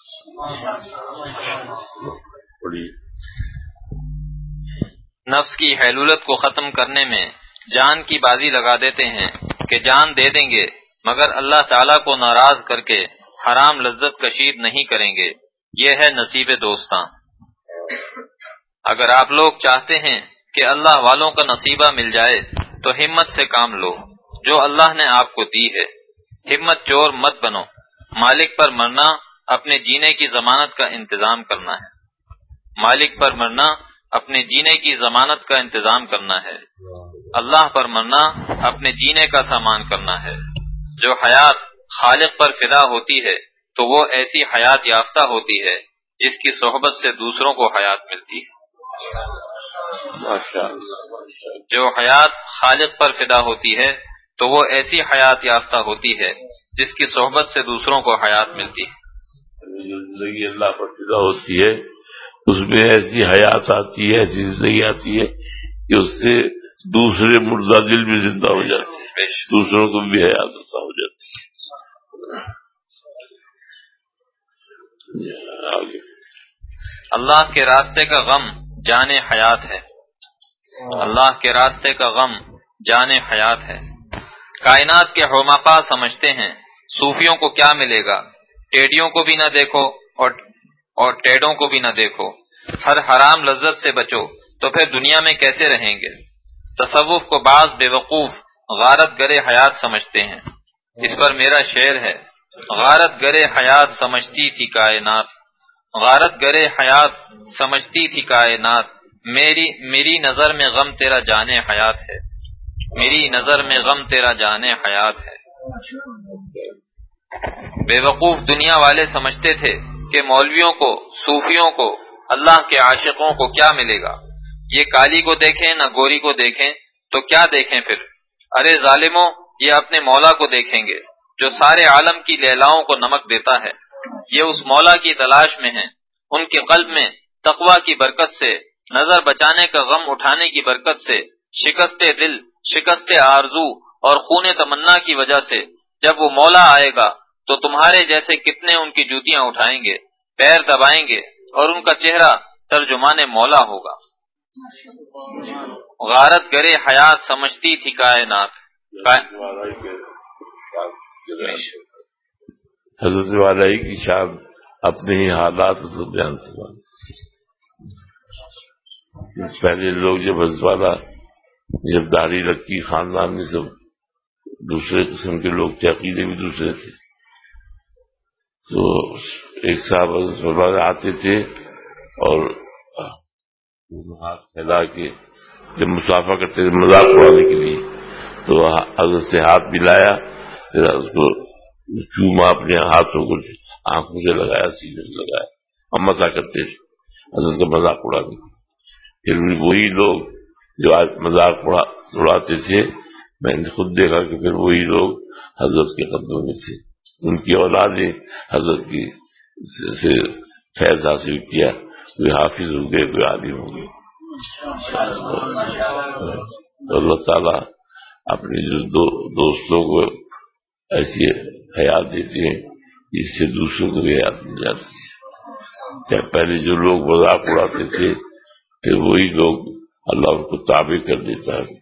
نفس کی حیلولت کو ختم کرنے میں جان کی بازی لگا دیتے ہیں کہ جان دے دیں گے مگر اللہ تعالیٰ کو ناراض کر کے حرام لذت کشید نہیں کریں گے. یہ ہے نصیب دوستاں. اگر آپ لوگ چاہتے ہیں کہ اللہ والوں کا نصیبہ مل جائے تو ہمت سے کام لو جو اللہ نے آپ کو دی ہے. ہمت چور مت بنو. مالک پر مرنا اپنے جینے کی ضمانت کا انتظام کرنا ہے. مالک پر مرنا اپنے جینے کی ضمانت کا انتظام کرنا ہے. اللہ پر مرنا اپنے جینے کا سامان کرنا ہے. جو حیات خالق پر فدا ہوتی ہے تو وہ ایسی حیات یافتہ ہوتی ہے جس کی صحبت سے دوسروں کو حیات ملتی ہے. جو حیات خالق پر فدا ہوتی ہے تو وہ ایسی حیات یافتہ ہوتی ہے جس کی صحبت سے دوسروں کو حیات ملتی ہے. جو زندگی اللہ پر فدا ہوتی ہے اس میں ایسی حیات آتی ہے، ایسی زندگی آتی ہے کہ اس سے دوسرے مردہ دل بھی زندہ ہو جاتے ہیں، دوسروں کو بھی حیات عطا ہو جاتی ہے. اللہ کے راستے کا غم جان حیات ہے. اللہ کے راستے کا غم جان حیات ہے. کائنات کے حماقاء سمجھتے ہیں صوفیوں کو کیا ملے گا. ٹیڈیوں کو بھی نہ دیکھو اور ٹیڈوں کو بھی نہ دیکھو. ہر حرام لذت سے بچو تو پھر دنیا میں کیسے رہیں گے. تصوف کو بعض بے وقوف غارت گرے حیات سمجھتے ہیں. اس پر میرا شعر ہے: غارت گرے حیات سمجھتی تھی کائنات، غارت گرے حیات سمجھتی تھی کائنات. میری نظر میں غم تیرا جانے حیات ہے. میری نظر میں غم تیرا جانے حیات ہے. بے وقوف دنیا والے سمجھتے تھے کہ مولویوں کو، صوفیوں کو، اللہ کے عاشقوں کو کیا ملے گا. یہ کالی کو دیکھیں نہ گوری کو دیکھیں تو کیا دیکھیں پھر. ارے ظالموں، یہ اپنے مولا کو دیکھیں گے جو سارے عالم کی لیلاؤں کو نمک دیتا ہے. یہ اس مولا کی تلاش میں ہیں. ان کے قلب میں تقوی کی برکت سے، نظر بچانے کا غم اٹھانے کی برکت سے، شکست دل، شکست آرزو اور خون تمنا کی وجہ سے جب وہ مولا آئے گا تو تمہارے جیسے کتنے ان کی جوتیاں اٹھائیں گے، پیر دبائیں گے اور ان کا چہرہ ترجمان مولا ہوگا. غارت گرے حیات سمجھتی تھی کائنات. حضرت والائی کی شان اپنے ہی حالات سے بیان فرماتے. پہلے لوگ جب حضرت والا جب داڑھی رکھی خاندان میں سب دوسرے قسم کے لوگ تھے، عقیدے بھی دوسرے تھے. تو ایک صاحب حضرت والا آتے تھے اور ہاتھ پھیلا کے جب مسافہ کرتے تھے مذاق اڑانے کے لیے تو حضرت سے ہاتھ ملایا، پھر اس کو چوما اپنے ہاتھوں کو آنکھوں سے لگایا، سینے سے لگایا، ہم مزہ کرتے تھے حضرت کا مذاق اڑانے کو. پھر وہی لوگ جو آج مذاق اڑاتے تھے، میں نے خود دیکھا کہ پھر وہی لوگ حضرت کے قدموں میں تھے. ان کی اولادیں حضرت کی سے فیض حاصل کیا، کوئی حافظ ہو گئے، کوئی عالم ہو گئے. اللہ تعالیٰ اپنے جو دوستوں کو ایسی حیات دیتے ہیں جس سے دوسروں کو بھی حیات مل جاتی ہے. چاہے پہلے جو لوگ مذاق اڑاتے تھے، پھر وہی لوگ اللہ ان کو تابع کر دیتا ہے.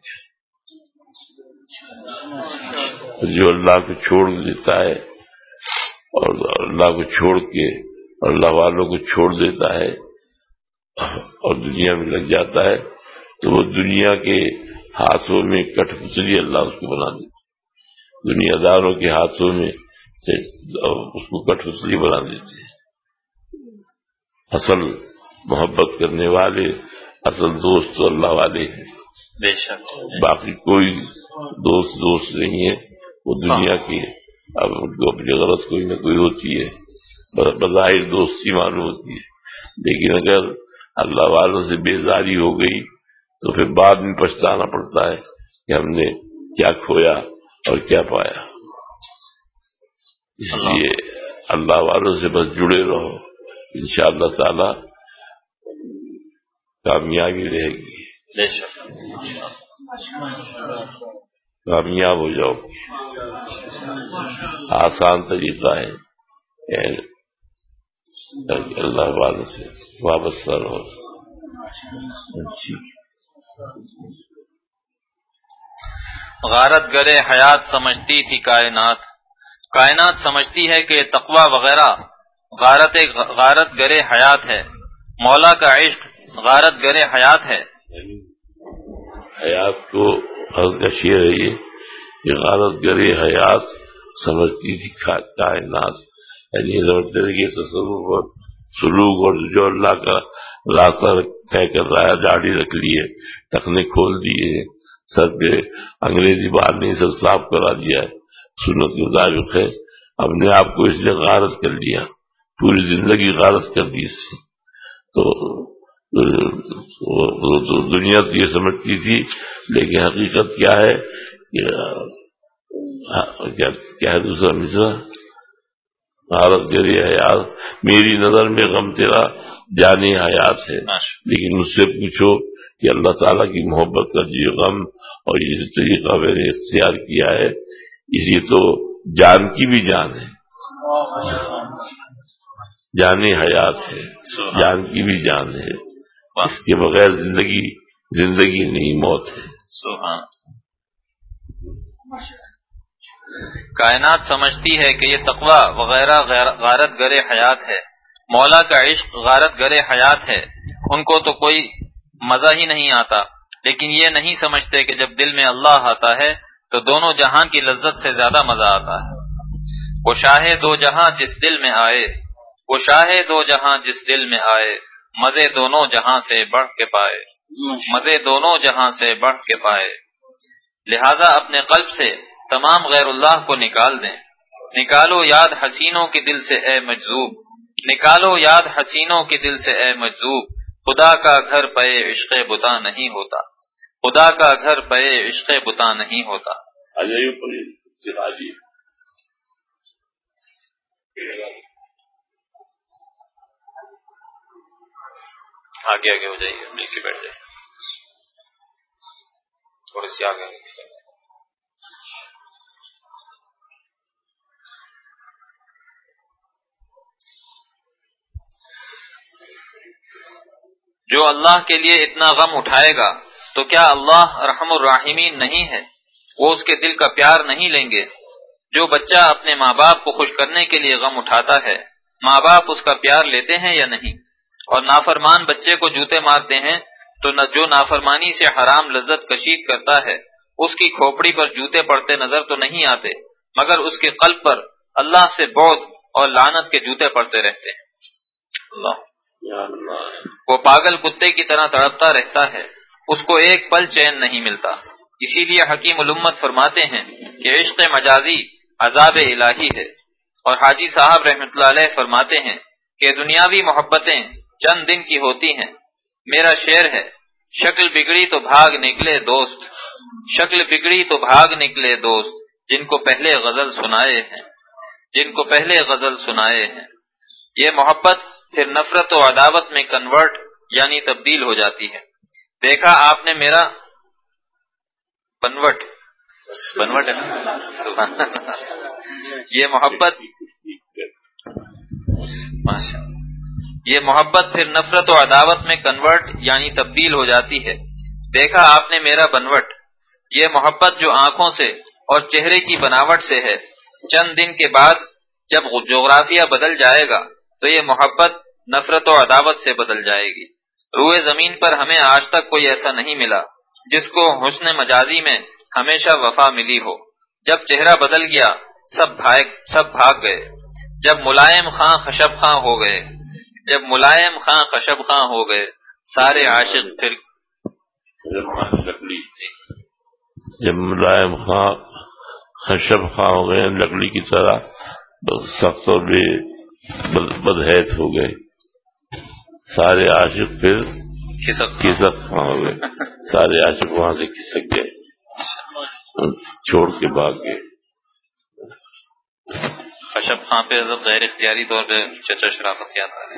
جو اللہ کو چھوڑ دیتا ہے اور اللہ کو چھوڑ کے اور اللہ والوں کو چھوڑ دیتا ہے اور دنیا میں لگ جاتا ہے، تو وہ دنیا کے ہاتھوں میں کٹ پتلی اللہ اس کو بنا دیتا ہے. دنیا داروں کے ہاتھوں میں سے اس کو کٹ پتلی بنا دیتے ہیں. اصل محبت کرنے والے، اصل دوست تو اللہ والے ہیں. بے شک باقی کوئی دوست نہیں ہے. وہ دنیا کی اب ان کو اپنی غرض کوئی نہ کوئی ہوتی ہے، بظاہر دوستی معلوم ہوتی ہے، لیکن اگر اللہ والوں سے بیزاری ہو گئی تو پھر بعد میں پچھتانا پڑتا ہے کہ ہم نے کیا کھویا اور کیا پایا. اس لیے اللہ والوں سے بس جڑے رہو، انشاءاللہ تعالی کامیابی رہے گی. بے شک کامیاب ہو جاؤ. آسان طریقہ ہے اللہ والوں سے وابستہ رہو. غارت گرے حیات سمجھتی تھی کائنات، کائنات سمجھتی ہے کہ تقوی وغیرہ غارت گرے حیات ہے. مولا کا عشق غارت گرے حیات ہے. حیات کو حضرت کا شعر ہے یہ کہ غارت گرے حیات سمجھتی تھی کائنات، یعنی یہ سمجھتے تھے کہ تصوف اور سلوک اور جو اللہ کا راستہ طے کر رہا ہے، داڑھی رکھ لی ہے، ٹخنے کھول دیے، سر پہ انگریزی بال نہیں سب صاف کرا دیا ہے، سنت کے مطابق ہے. اپنے آپ کو اس نے غارت کر لیا، پوری زندگی غارت کر دی اس سے. تو دنیا تو یہ سمجھتی تھی، لیکن حقیقت کیا ہے کیا ہے دوسرا مصرع، غارت گری حیات میری نظر میں غم تیرا جانی حیات ہے. لیکن مجھ سے پوچھو کہ اللہ تعالیٰ کی محبت کا جو غم اور یہ طریقہ میں نے اختیار کیا ہے، اسی تو جان کی بھی جان ہے، جانی حیات ہے، جان کی بھی جان ہے. اس کے بغیر زندگی نہیں، موت ہے. سبحان. کائنات سمجھتی ہے کہ یہ تقوی وغیرہ غارت گرے حیات ہے. مولا کا عشق غارت گرے حیات ہے. ان کو تو کوئی مزہ ہی نہیں آتا، لیکن یہ نہیں سمجھتے کہ جب دل میں اللہ آتا ہے تو دونوں جہاں کی لذت سے زیادہ مزہ آتا ہے. وہ شاہ دو جہاں جس دل میں آئے، وہ شاہ دو جہاں جس دل میں آئے، مزے دونوں جہاں سے بڑھ کے پائے، مزے دونوں جہاں سے بڑھ کے پائے. لہذا اپنے قلب سے تمام غیر اللہ کو نکال دیں. نکالو یاد حسینوں کے دل سے اے مجذوب، نکالو یاد حسینوں کے دل سے اے مجذوب. خدا کا گھر پہ عشق بتا نہیں ہوتا، خدا کا گھر پہ عشق بتا نہیں ہوتا. آگے ہو جائیے، مل کے بیٹھ جائیے، تھوڑی سی آگے. جو اللہ کے لیے اتنا غم اٹھائے گا تو کیا اللہ ارحم الراحمین نہیں ہے؟ وہ اس کے دل کا پیار نہیں لیں گے؟ جو بچہ اپنے ماں باپ کو خوش کرنے کے لیے غم اٹھاتا ہے، ماں باپ اس کا پیار لیتے ہیں یا نہیں؟ اور نافرمان بچے کو جوتے مارتے ہیں تو جو نافرمانی سے حرام لذت کشید کرتا ہے اس کی کھوپڑی پر جوتے پڑتے نظر تو نہیں آتے، مگر اس کے قلب پر اللہ سے بعد اور لعنت کے جوتے پڑتے رہتے ہیں. اللہ. وہ پاگل کتے کی طرح تڑپتا رہتا ہے، اس کو ایک پل چین نہیں ملتا. اسی لیے حکیم الامت فرماتے ہیں کہ عشق مجازی عذاب الہی ہے، اور حاجی صاحب رحمۃ اللہ علیہ فرماتے ہیں کہ دنیاوی محبتیں چند دن کی ہوتی ہیں. میرا شعر ہے، شکل بگڑی تو بھاگ نکلے دوست، شکل بگڑی تو بھاگ نکلے دوست، جن کو پہلے غزل سنائے ہیں، جن کو پہلے غزل سنائے ہیں. یہ محبت پھر نفرت و عداوت میں کنورٹ یعنی تبدیل ہو جاتی ہے. دیکھا آپ نے میرا بنوٹ ہے سبحان اللہ. یہ محبت پھر نفرت و عداوت میں کنورٹ یعنی تبدیل ہو جاتی ہے. دیکھا آپ نے میرا بنوٹ، یہ محبت جو آنکھوں سے اور چہرے کی بناوٹ سے ہے، چند دن کے بعد جب جغرافیہ بدل جائے گا تو یہ محبت نفرت و عداوت سے بدل جائے گی. روئے زمین پر ہمیں آج تک کوئی ایسا نہیں ملا جس کو حسن مجازی میں ہمیشہ وفا ملی ہو. جب چہرہ بدل گیا سب بھاگ گئے. جب ملائم خاں خشب خاں ہو گئے، جب ملائم خاں خشب خاں ہو گئے، سارے عاشق پھر جب ملائم خاں خشب خاں ہو گئے، لکڑی کی طرح سخت اور بدحیت ہو گئے، سارے عاشق پھر کھسک خاں ہو گئے. سارے عاشق وہاں سے کھسک گئے، چھوڑ کے بھاگ گئے. خشب خاں پہ غیر اختیاری طور پہ چچا شرافت کیا تھا.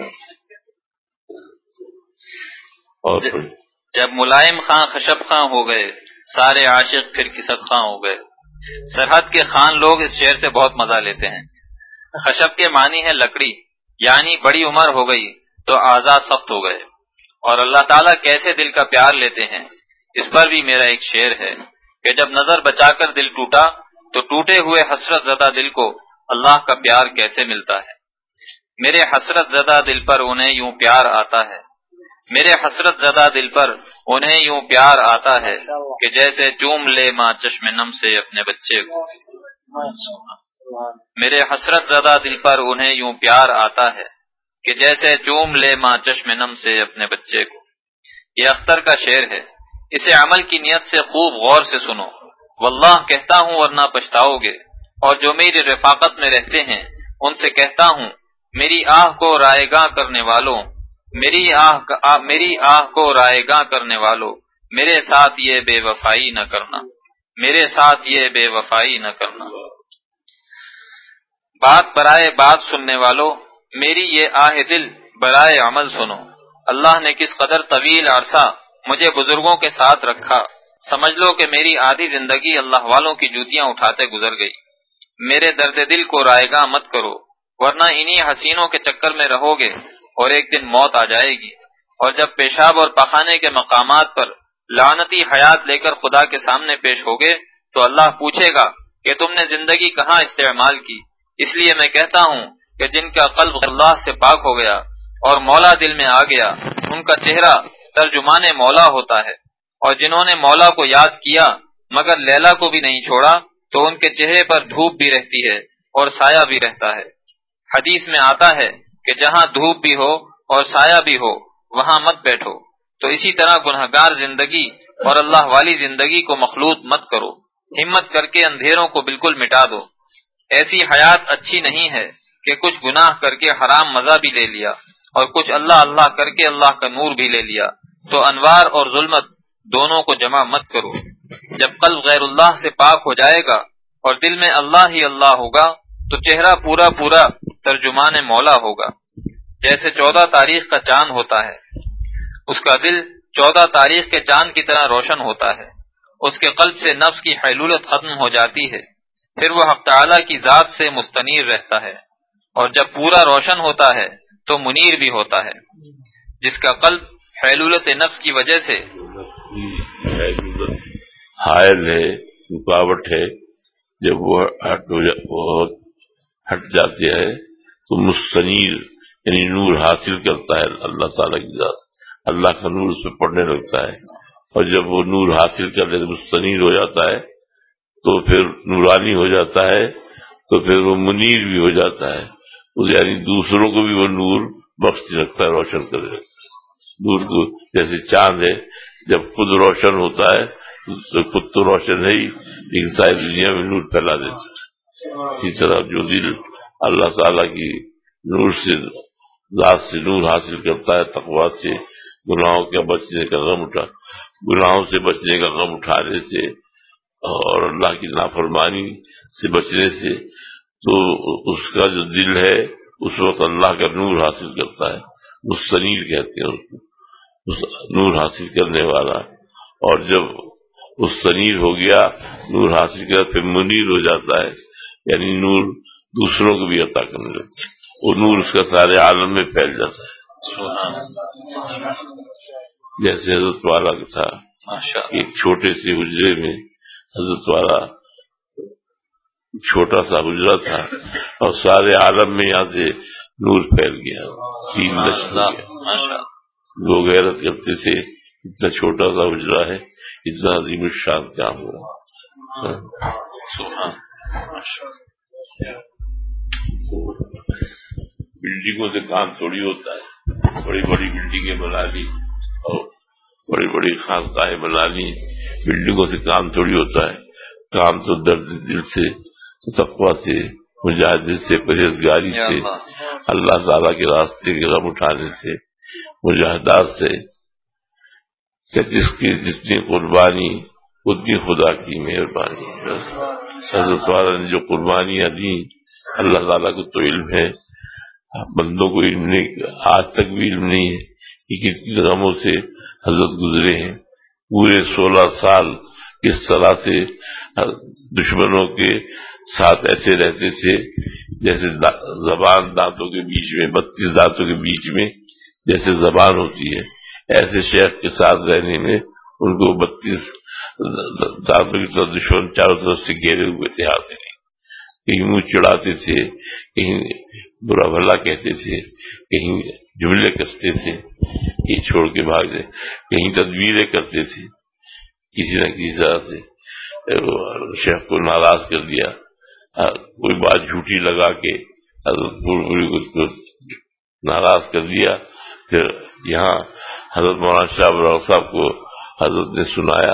اور جب ملائم خاں خشب خاں ہو گئے، سارے عاشق پھر کھسک خاں ہو گئے. سرحد کے خان لوگ اس شعر سے بہت مزہ لیتے ہیں. خشب کے معنی ہے لکڑی، یعنی بڑی عمر ہو گئی تو اعضاء سخت ہو گئے. اور اللہ تعالیٰ کیسے دل کا پیار لیتے ہیں، اس پر بھی میرا ایک شعر ہے کہ جب نظر بچا کر دل ٹوٹا تو ٹوٹے ہوئے حسرت زدہ دل کو اللہ کا پیار کیسے ملتا ہے. میرے حسرت زدہ دل پر انہیں یوں پیار آتا ہے، میرے حسرت زدہ دل پر انہیں یوں پیار آتا ہے کہ جیسے چوم لے ماں چشم نم سے اپنے بچے کو. میرے حسرت زدہ دل پر انہیں یوں پیار آتا ہے کہ جیسے چوم لے ماں چشم نم سے اپنے بچے کو. یہ اختر کا شعر ہے، اسے عمل کی نیت سے خوب غور سے سنو. واللہ کہتا ہوں ورنہ پچھتاؤ گے. اور جو میری رفاقت میں رہتے ہیں ان سے کہتا ہوں، میری آہ کو رائے گاں کرنے والوں، میری آہ کو رائے گاں کرنے والوں، میرے ساتھ یہ بے وفائی نہ کرنا، میرے ساتھ یہ بے وفائی نہ کرنا. بات برائے بات سننے والوں، میری یہ آہ دل برائے عمل سنو. اللہ نے کس قدر طویل عرصہ مجھے بزرگوں کے ساتھ رکھا، سمجھ لو کہ میری آدھی زندگی اللہ والوں کی جوتیاں اٹھاتے گزر گئی. میرے درد دل کو رائے گاں مت کرو، ورنہ انہی حسینوں کے چکر میں رہو گے اور ایک دن موت آ جائے گی. اور جب پیشاب اور پخانے کے مقامات پر لعنتی حیات لے کر خدا کے سامنے پیش ہوگے تو اللہ پوچھے گا کہ تم نے زندگی کہاں استعمال کی. اس لیے میں کہتا ہوں کہ جن کا قلب اللہ سے پاک ہو گیا اور مولا دل میں آ گیا، ان کا چہرہ ترجمان مولا ہوتا ہے. اور جنہوں نے مولا کو یاد کیا مگر لیلا کو بھی نہیں چھوڑا تو ان کے چہرے پر دھوپ بھی رہتی ہے اور سایہ بھی رہتا ہے. حدیث میں آتا ہے کہ جہاں دھوپ بھی ہو اور سایہ بھی ہو وہاں مت بیٹھو. تو اسی طرح گنہگار زندگی اور اللہ والی زندگی کو مخلوط مت کرو. ہمت کر کے اندھیروں کو بالکل مٹا دو. ایسی حیات اچھی نہیں ہے کہ کچھ گناہ کر کے حرام مزہ بھی لے لیا اور کچھ اللہ اللہ کر کے اللہ کا نور بھی لے لیا. تو انوار اور ظلمت دونوں کو جمع مت کرو. جب قلب غیر اللہ سے پاک ہو جائے گا اور دل میں اللہ ہی اللہ ہوگا تو چہرہ پورا پورا ترجمان مولا ہوگا. جیسے 14 تاریخ کا چاند ہوتا ہے، اس کا دل 14 تاریخ کے چاند کی طرح روشن ہوتا ہے. اس کے قلب سے نفس کی حیلولت ختم ہو جاتی ہے، پھر وہ حق تعالی کی ذات سے مستنیر رہتا ہے. اور جب پورا روشن ہوتا ہے تو منیر بھی ہوتا ہے. جس کا قلب حیلولت نفس کی وجہ سے حائل ہے، رکاوٹ ہے، جب وہ ہٹ جاتی ہے تو مستنیر یعنی نور حاصل کرتا ہے اللہ تعالیٰ کی ذات. اللہ کا نور اس پہ پڑنے لگتا ہے، اور جب وہ نور حاصل کر لیتے مستنیر ہو جاتا ہے تو پھر نورانی ہو جاتا ہے، تو پھر وہ منیر بھی ہو جاتا ہے. یعنی دوسروں کو بھی وہ نور بخش رکھتا ہے، روشن کر رہتا ہے. نور کو جیسے چاند ہے، جب خود روشن ہوتا ہے تو خود تو روشن ہے ہی، لیکن ساری دنیا میں نور پھیلا دیتا ہے. اسی طرح جو دل اللہ تعالیٰ کی نور سے ذات سے نور حاصل کرتا ہے، تقویٰ سے گناہوں سے بچنے کا غم اٹھانے سے اور اللہ کی نافرمانی سے بچنے سے، تو اس کا جو دل ہے اس وقت اللہ کا نور حاصل کرتا ہے، مستنیر کہتے ہیں اس کو، اس نور حاصل کرنے والا. اور جب مستنیر ہو گیا، نور حاصل کر پھر منیر ہو جاتا ہے، یعنی نور دوسروں کو بھی عطا کرنے لگتا ہے، وہ نور اس کا سارے عالم میں پھیل جاتا ہے. جیسے حضرت والا کا تھا، ایک چھوٹے سے حجرے میں حضرت والا چھوٹا سا حجرہ تھا اور سارے عالم میں یہاں سے نور پھیل گیا، 3 لشکر. لوگ غیرت کرتے تھے اتنا چھوٹا سا حجرا ہے، اتنا عظیم الشان کام ہوا. بلڈنگوں سے کام تھوڑی ہوتا ہے، بڑی بڑی بلڈنگیں بنا لی اور بڑی بڑی خانقاہیں بنا لی، بلڈنگوں سے کام تھوڑی ہوتا ہے. کام تو درد دل سے، تقویٰ سے، مجاہدے سے، پرہیزگاری سے، اللہ تعالیٰ کے راستے کے غم اٹھانے سے، مجاہدات سے، کہ جس کی جتنی قربانی اتنی خدا کی مہربانی. حضرت والا نے جو قربانیاں دی، اللہ تعالیٰ کو تو علم ہے، بندوں کو علم نہیں، آج تک بھی علم نہیں ہے کہ کتنے غموں سے حضرت گزرے ہیں. پورے 16 سال کس طرح سے دشمنوں کے ساتھ ایسے رہتے تھے جیسے زبان دانتوں کے بیچ میں، 32 دانتوں کے بیچ میں جیسے زبان ہوتی ہے، ایسے شیخ کے ساتھ رہنے میں ان کو 32 دانتوں کی طرف دشمن چاروں طرف سے گھیرے ہوئے تھے. ہاتھ میں کہیں منہ چڑھاتے تھے، کہیں برا بھلا کہتے تھے، کہیں جملے کستے تھے، یہ چھوڑ کے بھاگ جائے، کہیں تدبیریں کرتے تھے، کسی نہ کسی طرح سے شیخ کو ناراض کر دیا، کوئی بات جھوٹی لگا کے حضرت پوری کو ناراض کر دیا. پھر یہاں حضرت مولانا شاہ ابوالفضل صاحب کو حضرت نے سنایا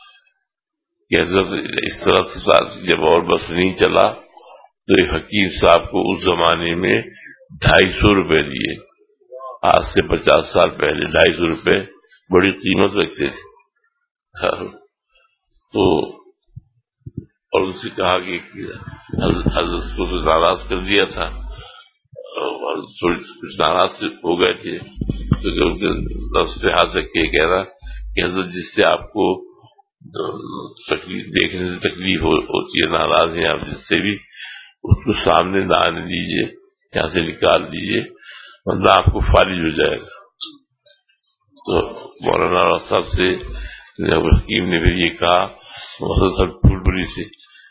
کہ حضرت اس طرح سے جب اور بس نہیں چلا تو ایک حکیم صاحب کو اس زمانے میں 250 روپے دیے. آج سے 50 سال پہلے 250 روپے بڑی قیمت رکھتے تھے. تو اور ان سے کہا کہ حضرت کو تو ناراض کر دیا تھا، اور تھوڑی کچھ ناراض ہو گئے تھے، تو ان کے لفظ پہ ہاتھ رکھ کے کہہ رہا کہ حضرت جس سے آپ کو تکلیف دیکھنے سے تکلیف ہوتی ہے، ناراض ہیں آپ جس سے بھی، اس کو سامنے نہ آنے دیجیے، یہاں سے نکال دیجیے ورنہ آپ کو فالج ہو جائے گا. تو مولانا صاحب سے حکیم نے پھر یہ کہا، حضرت پھول پوری سے،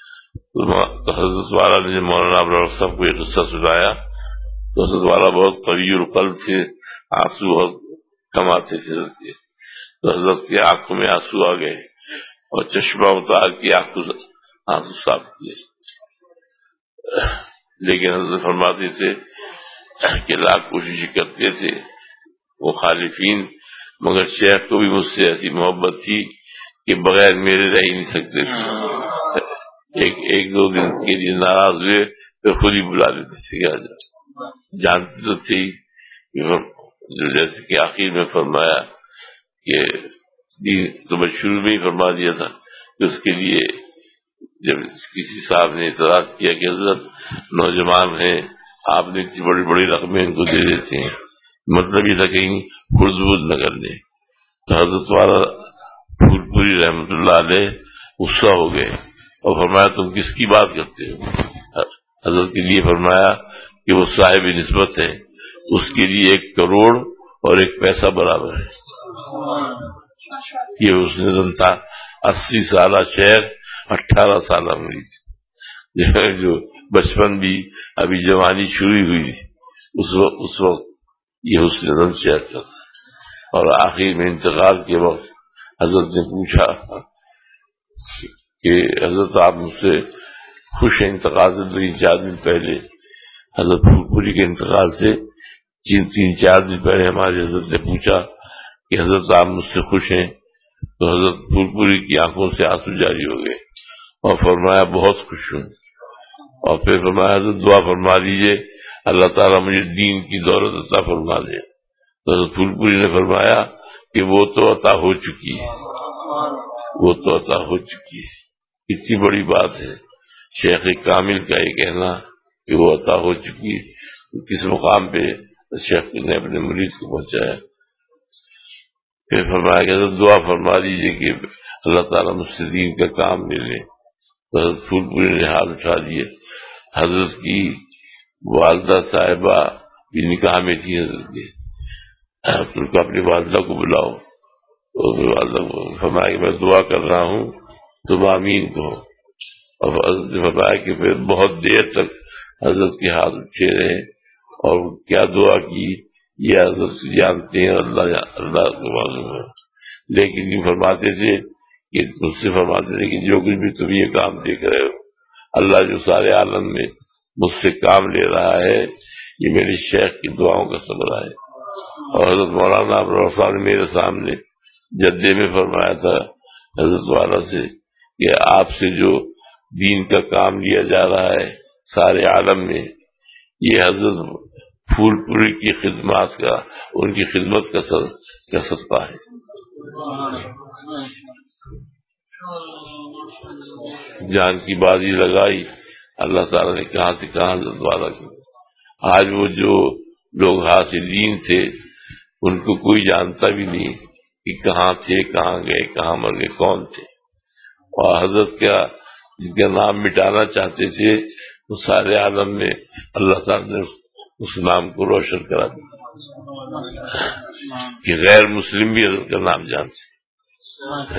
تو حضرت والا نے مولانا ابوالفضل صاحب کو یہ قصہ سنایا تو حضرت والا بہت قوی القلب تھے، آنسو بہت کم آتے تھے حضرت کے، تو حضرت کی آنکھوں میں آنسو آ گئے اور چشمہ اتار کے آنسو صاف کیے. لیکن حضرت فرماتے تھے کہ لاکھ کوشش کرتے تھے مخالفین، مگر شیخ کو بھی مجھ سے ایسی محبت تھی کہ بغیر میرے رہ ہی نہیں سکتے تھے. ایک دو دن کے لیے ناراض ہوئے پھر خود ہی بلا لیتے تھے. جانتے تو تھے جو جیسے کہ آخر میں فرمایا کہ تو میں شروع میں ہی فرما دیا تھا کہ اس کے لیے جب کسی صاحب نے اعتراض کیا کہ حضرت نوجوان ہیں، آپ نے اتنی بڑی بڑی رقمیں ان کو دے دیتے ہیں، مطلب یہ تھا کہیں خردبود نہ کر لیں، تو حضرت والا پھول پوری رحمت اللہ علیہ غصہ ہو گئے اور فرمایا تم کس کی بات کرتے ہو؟ حضرت کے لیے فرمایا کہ وہ صاحب نسبت ہے، اس کے لیے 1 کروڑ اور 1 پیسہ برابر ہے. یہ اس نے تھا 80 سالہ شیخ 18 سالہ مریض، جو بچپن بھی ابھی جوانی شروع ہوئی تھی اس وقت یہ حسن زن شیخ کا تھا. اور آخر میں انتقال کے وقت حضرت نے پوچھا کہ حضرت آپ مجھ سے خوش ہیں انتقال سے؟ 3-4 دن پہلے حضرت پھول پوری کے انتقال سے 3-4 دن پہلے ہمارے حضرت نے پوچھا کہ حضرت آپ مجھ سے خوش ہیں؟ تو حضرت پھول پوری کی آنکھوں سے آنسو جاری ہو گئے اور فرمایا بہت خوش ہوں. اور پھر فرمایا حضرت دعا فرما دیجیے اللہ تعالیٰ مجھے دین کی دولت عطا فرما دے. تو حضرت پھول پوری نے فرمایا کہ وہ تو عطا ہو چکی ہے، وہ تو عطا ہو چکی ہے. اتنی بڑی بات ہے شیخ کامل کا یہ کہنا کہ وہ عطا ہو چکی ہے. کس مقام پہ شیخ نے اپنے مریض کو پہنچایا. پھر فرمایا کہ حضرت دعا فرما دیجیے کہ اللہ تعالیٰ مجھ سے دین کا کام لے لے. تو حضرت پھول پوری نے ہاتھ اٹھا دیے. حضرت کی والدہ صاحبہ بھی نکاح میں تھی حضرت کے. ان کو اپنی والدہ کو بلاؤ. تو والدہ کو فرمایا کہ میں دعا کر رہا ہوں تم آمین کہو. اور حضرت نے فرمایا کہ پھر بہت دیر تک حضرت کے ہاتھ اٹھے رہے اور کیا دعا کی یہ حضرت جانتے ہیں، اللہ کو معلوم ہے. لیکن یہ فرماتے تھے کہ مجھ سے فرماتے تھے کہ جو کچھ بھی تم یہ کام دیکھ رہے ہو اللہ جو سارے عالم میں مجھ سے کام لے رہا ہے یہ میری شیخ کی دعاؤں کا ثمرہ ہے. اور حضرت مولانا ابرار صاحب نے میرے سامنے جدے میں فرمایا تھا حضرت والا سے کہ آپ سے جو دین کا کام لیا جا رہا ہے سارے عالم میں یہ حضرت پھول پوری کی خدمات کا، ان کی خدمت کا صدقہ ہے. جان کی بازی لگائی اللہ تعالیٰ نے کہاں سے کہاں حضرت والا کی. آج وہ جو لوگ حاصلین تھے ان کو کوئی جانتا بھی نہیں کہ کہاں تھے، کہاں گئے، کہاں مر گئے، کون تھے. اور حضرت کا جن کا نام مٹانا چاہتے تھے وہ سارے عالم میں اللہ تعالیٰ نے اس نام کو روشن کرا دیا کہ غیر مسلم بھی حضرت کا نام جانتے.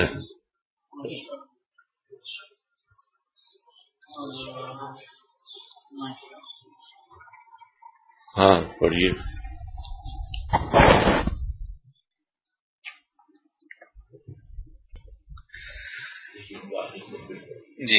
ہاں پڑھیے. جی،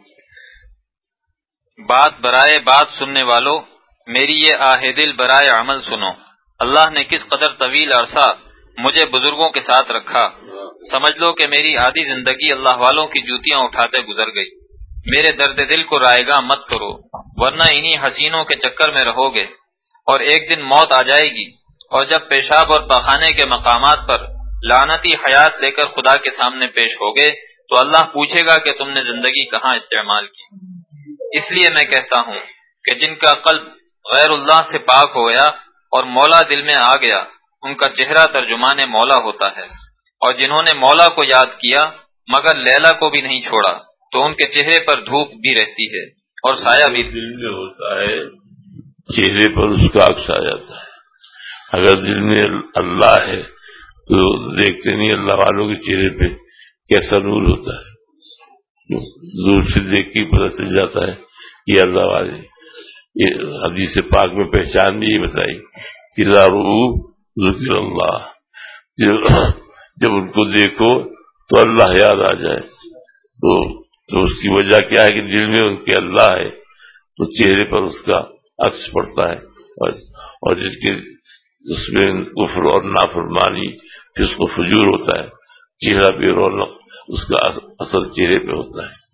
بات برائے بات سننے والوں میری یہ آہ دل برائے عمل سنو. اللہ نے کس قدر طویل عرصہ مجھے بزرگوں کے ساتھ رکھا. سمجھ لو کہ میری آدھی زندگی اللہ والوں کی جوتیاں اٹھاتے گزر گئی. میرے درد دل کو رائیگاں مت کرو ورنہ انہی حسینوں کے چکر میں رہو گے اور ایک دن موت آ جائے گی. اور جب پیشاب اور پاخانے کے مقامات پر لعنتی حیات لے کر خدا کے سامنے پیش ہوگے تو اللہ پوچھے گا کہ تم نے زندگی کہاں استعمال کی. اس لیے میں کہتا ہوں کہ جن کا قلب غیر اللہ سے پاک ہو گیا اور مولا دل میں آ گیا ان کا چہرہ ترجمان مولا ہوتا ہے. اور جنہوں نے مولا کو یاد کیا مگر لیلا کو بھی نہیں چھوڑا تو ان کے چہرے پر دھوپ بھی رہتی ہے اور سایہ بھی. دل میں ہوتا ہے چہرے پر اس کا عکس آ جاتا ہے. اگر دل میں اللہ ہے تو دیکھتے نہیں اللہ والوں کے چہرے پہ کیسا نور ہوتا ہے. دور سے دیکھ کے پتہ چل جاتا ہے یہ اللہ والے. یہ حدیث پاک میں پہچان بھی یہ بتائی کہ ذکر اللہ، جب ان کو دیکھو تو اللہ یاد آ جائے تو اس کی وجہ کیا ہے کہ دل میں ان کے اللہ ہے تو چہرے پر اس کا عکس پڑتا ہے. اور جس کے اس میں کفر اور نافرمانی جس کو فجور ہوتا ہے چہرہ بے رونق اس کا اثر چہرے پہ ہوتا ہے.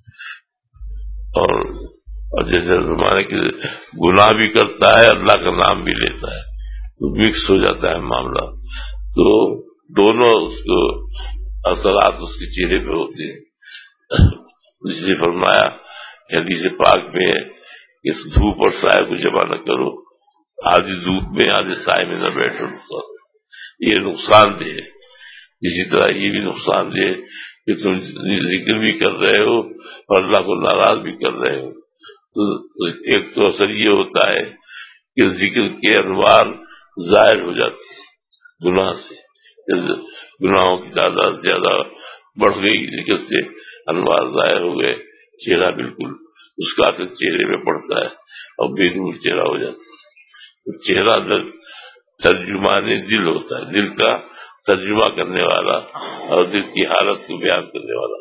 اور جیسے زمانے کے گناہ بھی کرتا ہے اللہ کا نام بھی لیتا ہے تو مکس ہو جاتا ہے معاملہ. تو دونوں اس کو اثرات اس کے چہرے پہ ہوتے ہیں. اس لیے فرمایا حدیث پاک میں اس دھوپ اور سائے کو جمع نہ کرو، آدھی دھوپ میں آدھے سائے میں نہ بیٹھو. یہ نقصان دہ ہے. اسی طرح یہ بھی نقصان دہ کہ تم ذکر بھی کر رہے ہو اور اللہ کو ناراض بھی کر رہے ہو. تو ایک تو اثر یہ ہوتا ہے کہ ذکر کے انوار ظاہر ہو جاتی ہے گناہ سے. گناہوں کی تعداد زیادہ بڑھ گئی، ذکر سے انوار ظاہر ہو گئے، چہرہ بالکل اس کا اثر چہرے میں پڑتا ہے اور بے نور چہرہ ہو جاتا ہے. تو چہرہ ترجمان دل ہوتا ہے، دل کا ترجمہ کرنے والا اور دل کی حالت کو بیان کرنے والا.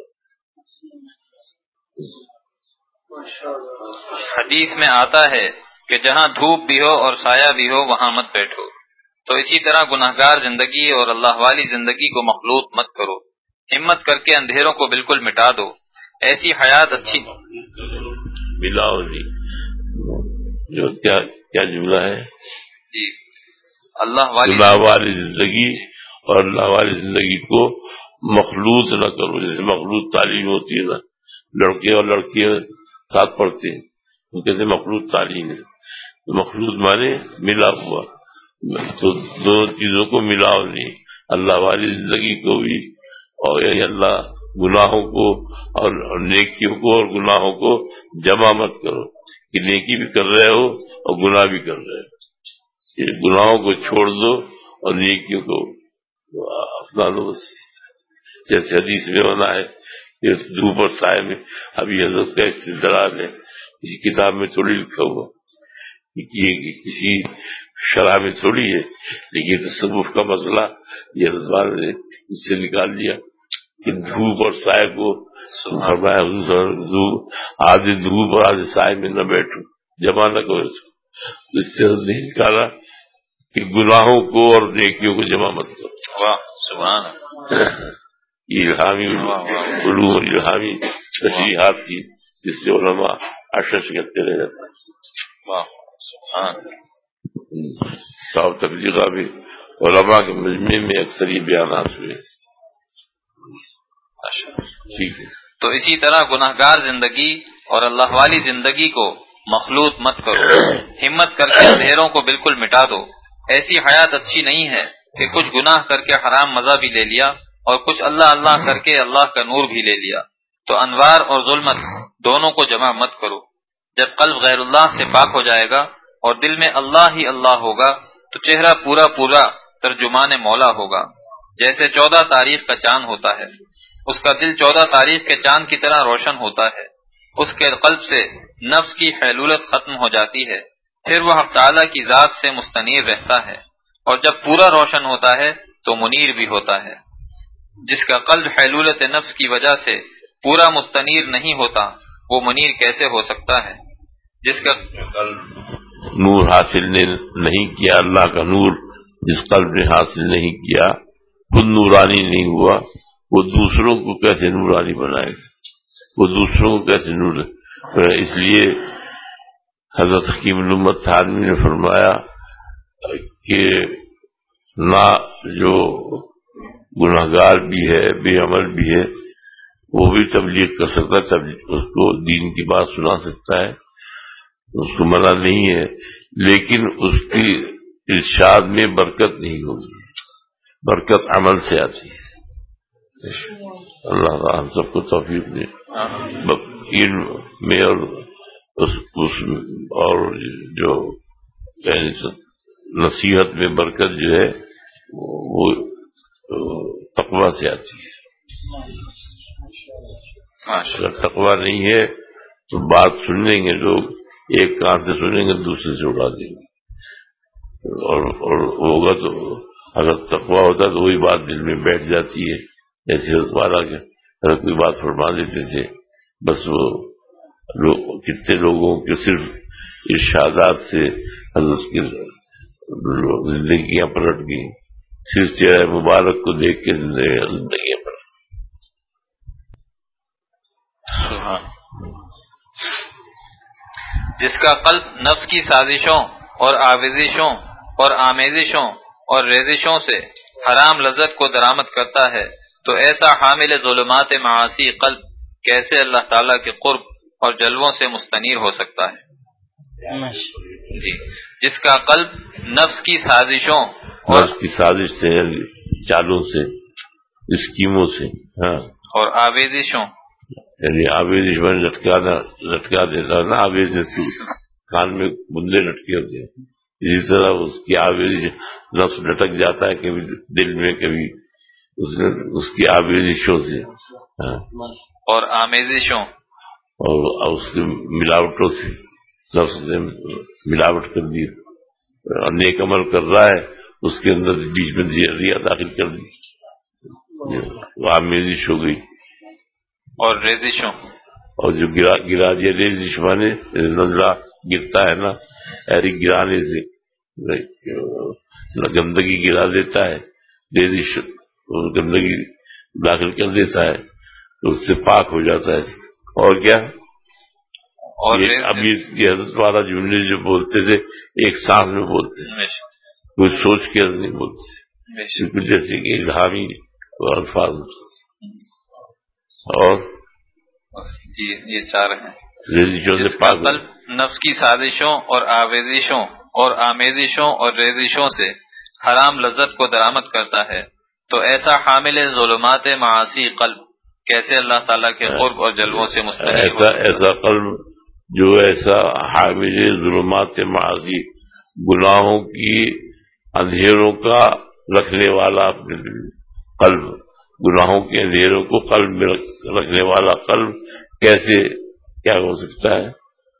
حدیث میں آتا ہے کہ جہاں دھوپ بھی ہو اور سایہ بھی ہو وہاں مت بیٹھو. تو اسی طرح گناہگار زندگی اور اللہ والی زندگی کو مخلوط مت کرو. ہمت کر کے اندھیروں کو بالکل مٹا دو. ایسی حیات اچھی ملاؤ نہیں. جو کیا جملہ ہے جی اللہ والی گناہ والی زندگی اور اللہ والی زندگی کو مخلوط نہ کرو. جیسے مخلوط تعلیم ہوتی ہے نا, لڑکے اور لڑکیاں ساتھ پڑھتے ہیں تو کہتے ہیں مخلوط تعلیم ہے. مخلوط مانے ملا ہوا, تو دونوں چیزوں کو ملاؤ نہیں. اللہ والی زندگی کو بھی اور یعنی اللہ گناہوں کو اور نیکیوں کو اور گناہوں کو جمع مت کرو کہ نیکی بھی کر رہے ہو اور گناہ بھی کر رہے ہو. یہ گناہوں کو چھوڑ دو اور نیکیوں کو اپنا لو. جیسے حدیث میں ہونا ہے کہ دھوپ اور سائے میں, ابھی حضرت کا استدلال ہے, کسی کتاب میں تھوڑی لکھا ہوا, یہ کسی شرح میں تھوڑی ہے, لیکن تصوف کا مسئلہ یہ حضرت نے اس سے نکال دیا کہ دھوپ اور سائے کو فرمایا آدھے دھوپ اور آدھے سائے میں نہ بیٹھو, جمع نہ کرو اس کو. اس سے نکالا کہ گناہوں کو اور نیکیوں کو جمع مت کرو. واہ سبحان اللہ. یہ الہامی علوم اور الہامی تشریحات تھی جس سے علماء اشش کرتے رہ جاتا. واہ سبحان. صاحب تبلیغہ بھی علماء کے مجمع میں اکثر یہ بیانات ہوئے. ٹھیک ہے. تو اسی طرح گناہگار زندگی اور اللہ والی زندگی کو مخلوط مت کرو. ہمت کر کے اندھیروں کو بالکل مٹا دو. ایسی حیات اچھی نہیں ہے کہ کچھ گناہ کر کے حرام مزہ بھی لے لیا اور کچھ اللہ اللہ کر کے اللہ کا نور بھی لے لیا. تو انوار اور ظلمت دونوں کو جمع مت کرو. جب قلب غیر اللہ سے پاک ہو جائے گا اور دل میں اللہ ہی اللہ ہوگا تو چہرہ پورا پورا ترجمان مولا ہوگا. جیسے 14 تاریخ کا چاند ہوتا ہے, اس کا دل 14 تاریخ کے چاند کی طرح روشن ہوتا ہے. اس کے قلب سے نفس کی حیلولت ختم ہو جاتی ہے, پھر وہ حق تعالیٰ کی ذات سے مستنیر رہتا ہے, اور جب پورا روشن ہوتا ہے تو منیر بھی ہوتا ہے. جس کا قلب حیلولت نفس کی وجہ سے پورا مستنیر نہیں ہوتا وہ منیر کیسے ہو سکتا ہے؟ جس کا نور حاصل نے نہیں کیا, اللہ کا نور جس قلب نے حاصل نہیں کیا, خود نورانی نہیں ہوا, وہ دوسروں کو کیسے نورانی بنائے گا؟ وہ دوسروں کو کیسے نور. اس لیے حضرت حکیم الامت تھانوی نے فرمایا کہ نہ جو گناہگار بھی ہے, بے عمل بھی ہے, وہ بھی تبلیغ کر سکتا ہے, اس کو دین کی بات سنا سکتا ہے, اس کو منع نہیں ہے, لیکن اس کی ارشاد میں برکت نہیں ہوگی. برکت عمل سے آتی ہے. اللہ تعالیٰ ہم سب کو توفیق دے. علم میں اور جو نصیحت میں برکت جو ہے وہ تقویٰ سے آتی ہے. اگر تقویٰ نہیں ہے تو بات سن لیں گے لوگ, ایک کان سے سنیں گے دوسرے سے اڑا دیں گے, اور ہوگا تو اگر تقویٰ ہوتا تو وہی بات دل میں بیٹھ جاتی ہے. ایسے والا کے اگر کوئی بات فرما دیتے تھے, بس وہ کتنے لوگوں کے صرف ارشادات سے حضرت کی زندگیاں پلٹ گئی, صرف چہرہ مبارک کو دیکھ کے زندگیاں پلٹ. جس کا قلب نفس کی سازشوں اور آویزشوں اور آمیزشوں اور ریزشوں سے حرام لذت کو درآمد کرتا ہے, تو ایسا حامل ظلمات معاصی قلب کیسے اللہ تعالیٰ کے قرب اور جلووں سے مستنیر ہو سکتا ہے؟ جی, جس کا قلب نفس کی سازشوں اور نفس کی سازش سے, چالوں سے, اسکیموں سے, اور آویزشوں, یعنی آویزش میں لٹکا دیتا نا, آویزش کان میں بندے لٹکے ہوتے ہیں, اسی طرح اس کی آویزش نفس لٹک جاتا ہے کبھی دل میں, کبھی اس کی آویزشوں سے اور آمیزشوں اور اس کی ملاوٹوں سے نفس نے ملاوٹ کر دی, اور نیک عمل کر رہا ہے اس کے اندر بیچ میں ریا داخل کر دی, وہ آمیزش ہو گئی. اور ریزشوں, اور جو گرا دیا, ریزش مانے نزلہ گرتا ہے نا, ایسی گرانے سے گندگی گرا دیتا ہے, ریزش گندگی داخل کر دیتا ہے تو اس سے پاک ہو جاتا ہے. اور کیا اور اب یہ حضرت والا جملے جو بولتے تھے ایک سانس میں بولتے تھے، کوئی سوچ کے نہیں بولتے، بالکل جیسے کہ الہامی الفاظ. اور جی یہ 4 ہیں. ریزشوں سے جس کا پاک، قلب نفس کی سازشوں اور آمیزشوں اور ریزشوں سے حرام لذت کو درآمد کرتا ہے، تو ایسا حامل ظلمات معاصی قلب کیسے اللہ تعالیٰ کے قرب اور جلووں سے مستغنی ہو؟ ایسا قلب جو ایسا حامل ظلمات معاصی، گناہوں کی اندھیروں کا رکھنے والا اپنے قلب، گناہوں کے اندھیروں کو قلب میں رکھنے والا قلب کیسے کیا ہو سکتا ہے؟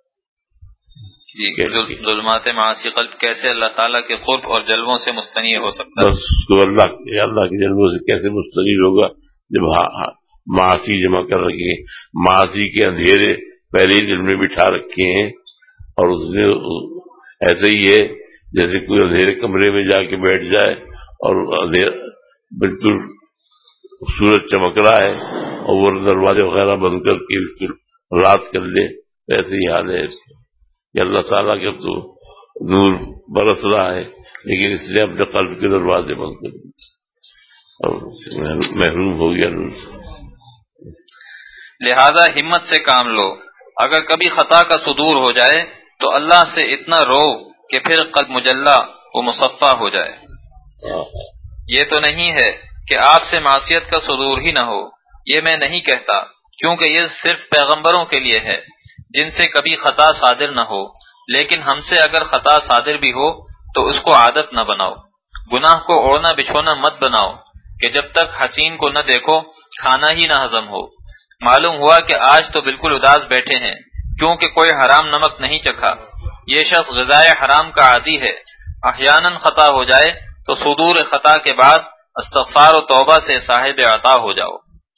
جی ظلمات معاصی قلب کیسے اللہ تعالیٰ کے قرب اور جلووں سے مستغنی ہو سکتا ہے؟ بس تو اللہ کے جلووں سے کیسے مستغنی ہوگا جب معاصی جمع کر رکھے، معاصی کے اندھیرے پہلے ہی دل میں بٹھا رکھے ہیں، اور اس نے ایسے ہی ہے جیسے کوئی اندھیرے کمرے میں جا کے بیٹھ جائے اور بالکل سورج چمک رہا ہے اور وہ دروازے وغیرہ بند کر کے بالکل رات کر لے، ایسے ہی حال ہے اس کہ اللہ تعالیٰ کا تو نور برس رہا ہے لیکن اس نے اپنے قلب کے دروازے بند کر دیے اور محروم ہو گیا نور سے. لہذا ہمت سے کام لو، اگر کبھی خطا کا صدور ہو جائے تو اللہ سے اتنا رو کہ پھر قلب مجلہ و مصفہ ہو جائے. یہ تو نہیں ہے کہ آپ سے معصیت کا صدور ہی نہ ہو، یہ میں نہیں کہتا، کیونکہ یہ صرف پیغمبروں کے لیے ہے جن سے کبھی خطا صادر نہ ہو، لیکن ہم سے اگر خطا صادر بھی ہو تو اس کو عادت نہ بناؤ. گناہ کو اوڑھنا بچھونا مت بناؤ کہ جب تک حسین کو نہ دیکھو کھانا ہی نہ ہضم ہو. معلوم ہوا کہ آج تو بالکل اداس بیٹھے ہیں کیونکہ کوئی حرام نمک نہیں چکھا. یہ شخص غذائے حرام کا عادی ہے. احیاناً خطا ہو جائے تو صدور خطا کے بعد استغفار و توبہ سے صاحب عطا ہو جاؤ.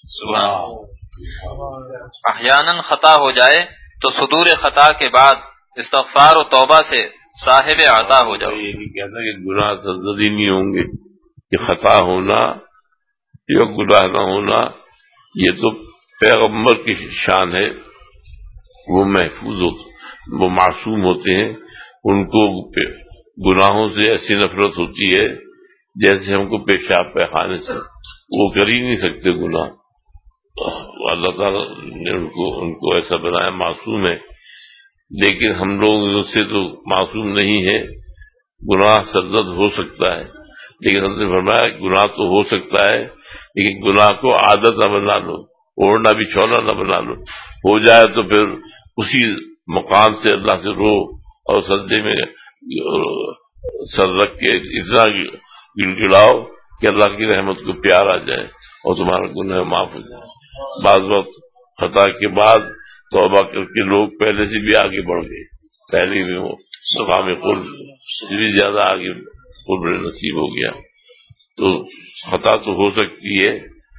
احیاناً خطا ہو جائے تو صدور خطا کے بعد استغفار و توبہ سے صاحب عطا ہو جاؤ. یہ نہیں کہتا کہ گناہ سرزدی نہیں ہوں گے، کہ خطا ہونا یا گناہ نہ ہونا یہ تو پیغمبر کی شان ہے، وہ محفوظ وہ معصوم ہوتے ہیں، ان کو گناہوں سے ایسی نفرت ہوتی ہے جیسے ہم کو پیشاب پیخانے سے، وہ کر ہی نہیں سکتے گناہ. اللہ تعالیٰ نے ان کو ایسا بنایا، معصوم ہے. لیکن ہم لوگ اس سے تو معصوم نہیں ہے، گناہ سرزد ہو سکتا ہے، لیکن ہم نے فرمایا گناہ تو ہو سکتا ہے لیکن گناہ کو عادت نہ بنا لو، اوڑھنا بچھونا نہ بنا لو. ہو جائے تو پھر اسی مقام سے اللہ سے رو اور سجدے میں سر رکھ کے اتنا گڑگڑاؤ کہ اللہ کی رحمت کو پیار آ جائے اور تمہارا گناہ معاف ہو جائے. بعض وقت خطا کے بعد توبہ کر کے لوگ پہلے سے بھی آگے بڑھ گئے، پہلے بھی وہ مقام قرب سے بھی زیادہ آگے قرب نصیب ہو گیا. تو خطا تو ہو سکتی ہے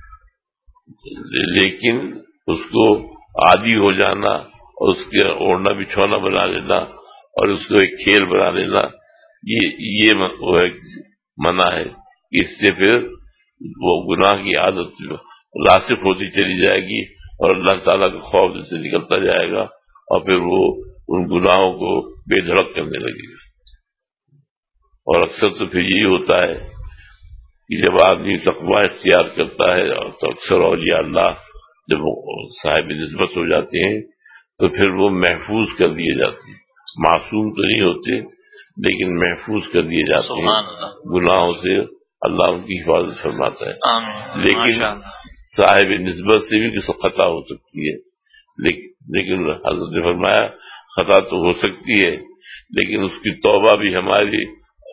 لیکن اس کو عادی ہو جانا اور اس کے اوڑھنا بچھونا بنا لینا اور اس کو ایک کھیل بنا لینا، یہ وہ ہے منع ہے. اس سے پھر وہ گناہ کی عادت راسخ ہوتی چلی جائے گی اور اللہ تعالیٰ کا خوف سے نکلتا جائے گا اور پھر وہ ان گناہوں کو بے دھڑک کرنے لگے گا. اور اکثر تو پھر یہی ہوتا ہے کہ جب آدمی تقویٰ اختیار کرتا ہے تو اکثر اولیاء اللہ جب صاحب نسبت ہو جاتے ہیں تو پھر وہ محفوظ کر دیے جاتے ہیں. معصوم تو نہیں ہوتے لیکن محفوظ کر دیے جاتے ہیں گناہوں سے، اللہ ان کی حفاظت فرماتا ہے. لیکن صاحب نسبت سے بھی کسی خطا ہو سکتی ہے، لیکن حضرت نے فرمایا خطا تو ہو سکتی ہے لیکن اس کی توبہ بھی ہماری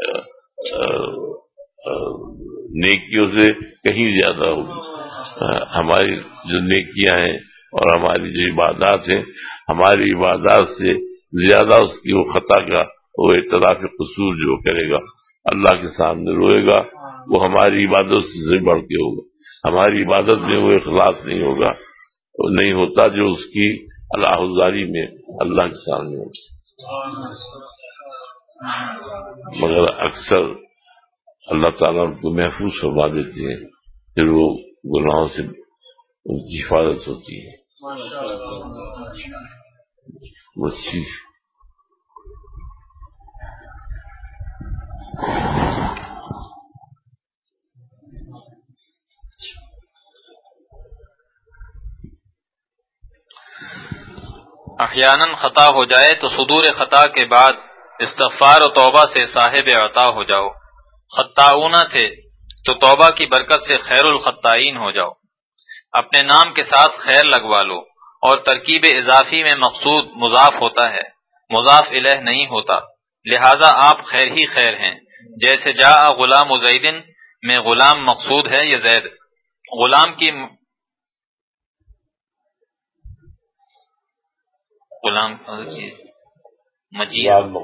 نیکیوں سے کہیں زیادہ ہوگی. ہماری جو نیکیاں ہیں اور ہماری جو عبادات ہیں، ہماری عبادات سے زیادہ اس کی وہ خطا کا وہ اعتراف قصور جو کرے گا اللہ کے سامنے روئے گا، وہ ہماری عبادت سے بڑھ کے ہوگا. ہماری عبادت میں وہ اخلاص نہیں ہوگا، وہ نہیں ہوتا جو اس کی اللہ زاری میں اللہ کے سامنے ہوگا. مگر اکثر اللہ تعالیٰ ان کو محفوظ فرما دیتے ہیں، پھر وہ گناہوں سے ان کی حفاظت ہوتی ہے. مچھی احیاناً خطا ہو جائے تو صدور خطا کے بعد استغفار و توبہ سے صاحب عطا ہو جاؤ۔ خطاؤون تھے تو توبہ کی برکت سے خیر الخطائین ہو جاؤ۔ اپنے نام کے ساتھ خیر لگوا لو، اور ترکیب اضافی میں مقصود مضاف ہوتا ہے، مضاف الیہ نہیں ہوتا، لہذا آپ خیر ہی خیر ہیں۔ جیسے جاء غلام زیدن میں غلام مقصود ہے یا زید؟ غلام کی غلام مجید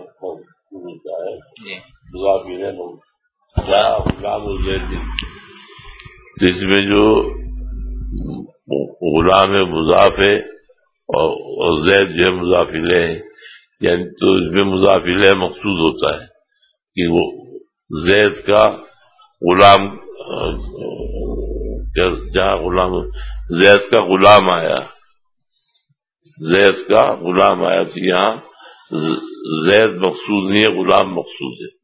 جس میں جو غلام مضاف ہے اور زید جو ہے مضاف الیہ ہے، یعنی تو اس میں مضاف الیہ مقصود ہوتا ہے کہ وہ زید کا غلام، جہاں غلام زید کا غلام آیا، زید کا غلام آیا تو یہاں زید مقصود نہیں ہے، غلام مقصود ہے۔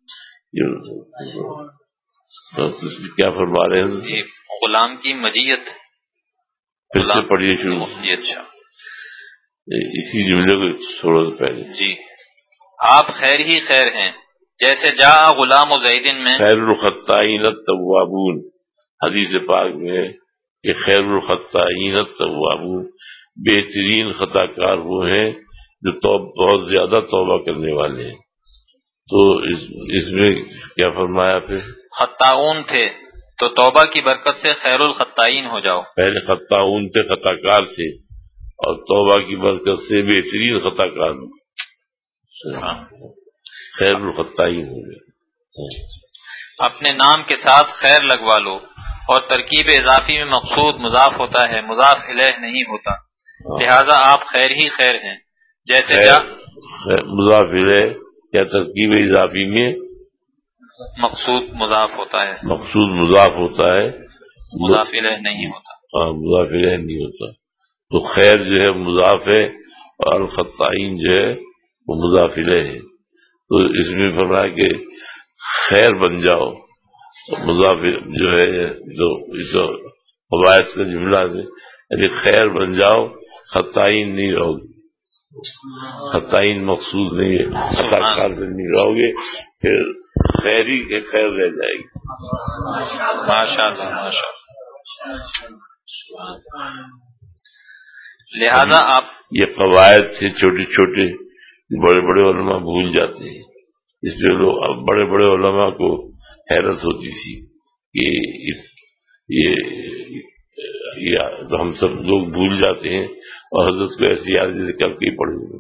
اس میں کیا فرما رہے ہیں؟ جی غلام کی مجیت، پھر سے پڑھیے شروع۔ جی اچھا، اسی جملے کو چھوڑو پہلے۔ جی آپ خیر ہی خیر ہیں، جیسے جاء غلام زیدن میں خیر الخطائین التوابون، حدیث پاک میں کہ خیر الخطائین التوابون، بہترین خطا کار وہ ہیں جو بہت زیادہ توبہ کرنے والے ہیں۔ تو اس میں کیا فرمایا؟ پھر خطاؤن تھے تو توبہ کی برکت سے خیر الخطائین ہو جاؤ۔ پہلے خطاؤن تھے، خطا کار تھے، اور توبہ کی برکت سے بہترین خطا کار خیر الخطائین ہو گئے۔ اپنے نام کے ساتھ خیر لگوا لو، اور ترکیب اضافی میں مقصود مضاف ہوتا ہے، مضاف الیہ نہیں ہوتا، لہذا آپ خیر ہی خیر ہیں۔ جیسے مضاف الیہ یا ترکیب اضافی میں مقصود مضاف ہوتا ہے، مقصود مضاف ہوتا ہے، مضاف الیہ نہیں ہوتا۔ مضاف الیہ نہیں ہوتا، تو خیر جو ہے مضاف ہے اور الخطائین جو ہے وہ مضاف الیہ ہے۔ تو اس میں فرمایا کہ خیر بن جاؤ، مضاف جو ہے جو قواعد کا جملہ ہے، یعنی خیر بن جاؤ، خطائین نہیں رہو گے، خطائین مقصود نہیں ہے، خطا کار نہیں رہو گے، پھر خیر ہی کے خیر رہ جائے گی۔ ماشاء اللہ ماشاء اللہ۔ لہذا آپ یہ قواعد سے چھوٹے چھوٹے بڑے بڑے علماء بھول جاتے ہیں، اس پہ لوگ اب بڑے بڑے علماء کو حیرت ہوتی تھی کہ یہ ہم سب لوگ بھول جاتے ہیں، اور حضرت کو ایسی یاد جیسے کل کے ہی پڑے ہوئے۔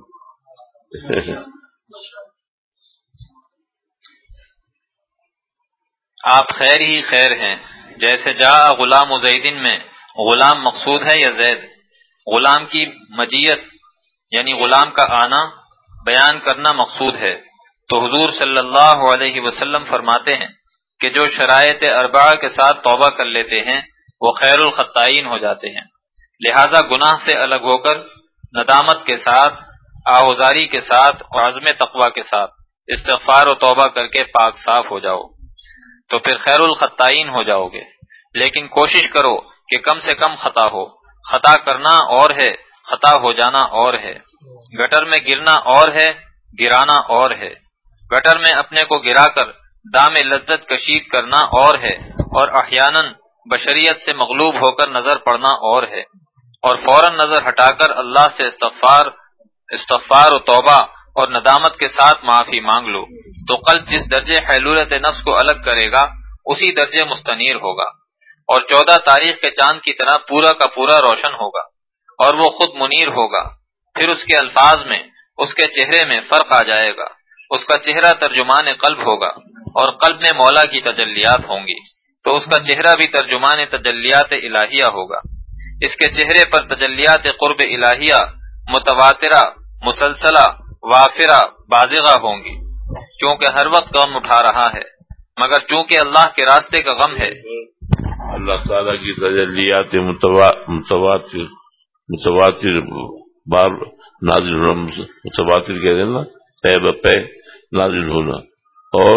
آپ خیر ہی خیر ہیں، جیسے جاء غلام زیدن میں غلام مقصود ہے یا زید؟ غلام کی مجیت یعنی غلام کا آنا بیان کرنا مقصود ہے، تو حضور صلی اللہ علیہ وسلم فرماتے ہیں کہ جو شرائط اربعہ کے ساتھ توبہ کر لیتے ہیں وہ خیر الخطائین ہو جاتے ہیں۔ لہذا گناہ سے الگ ہو کر ندامت کے ساتھ، آہوزاری کے ساتھ اور عزم تقوی کے ساتھ استغفار و توبہ کر کے پاک صاف ہو جاؤ، تو پھر خیر الخطائین ہو جاؤ گے۔ لیکن کوشش کرو کہ کم سے کم خطا ہو، خطا کرنا اور ہے، خطا ہو جانا اور ہے، گٹر میں گرنا اور ہے، گرانا اور ہے، گٹر میں اپنے کو گرا کر دام لذت کشید کرنا اور ہے، اور احیاناً بشریت سے مغلوب ہو کر نظر پڑنا اور ہے، اور فوراً نظر ہٹا کر اللہ سے استغفار و توبہ اور ندامت کے ساتھ معافی مانگ لو، تو قلب جس درجے حیلولت نفس کو الگ کرے گا اسی درجے مستنیر ہوگا، اور 14 تاریخ کے چاند کی طرح پورا کا پورا روشن ہوگا، اور وہ خود منیر ہوگا۔ پھر اس کے الفاظ میں، اس کے چہرے میں فرق آ جائے گا، اس کا چہرہ ترجمان قلب ہوگا، اور قلب میں مولا کی تجلیات ہوں گی، تو اس کا چہرہ بھی ترجمان تجلیات الہیہ ہوگا۔ اس کے چہرے پر تجلیات قرب الہیہ متواترہ، مسلسلہ، وافرہ، بازغہ ہوں گی، کیونکہ ہر وقت غم اٹھا رہا ہے، مگر چونکہ اللہ کے راستے کا غم ہے۔ اللہ تعالیٰ کی تجلیات متواتر بار نازل ہونا، متواتر کہہ رہے نا، پے بپے نازل ہونا، اور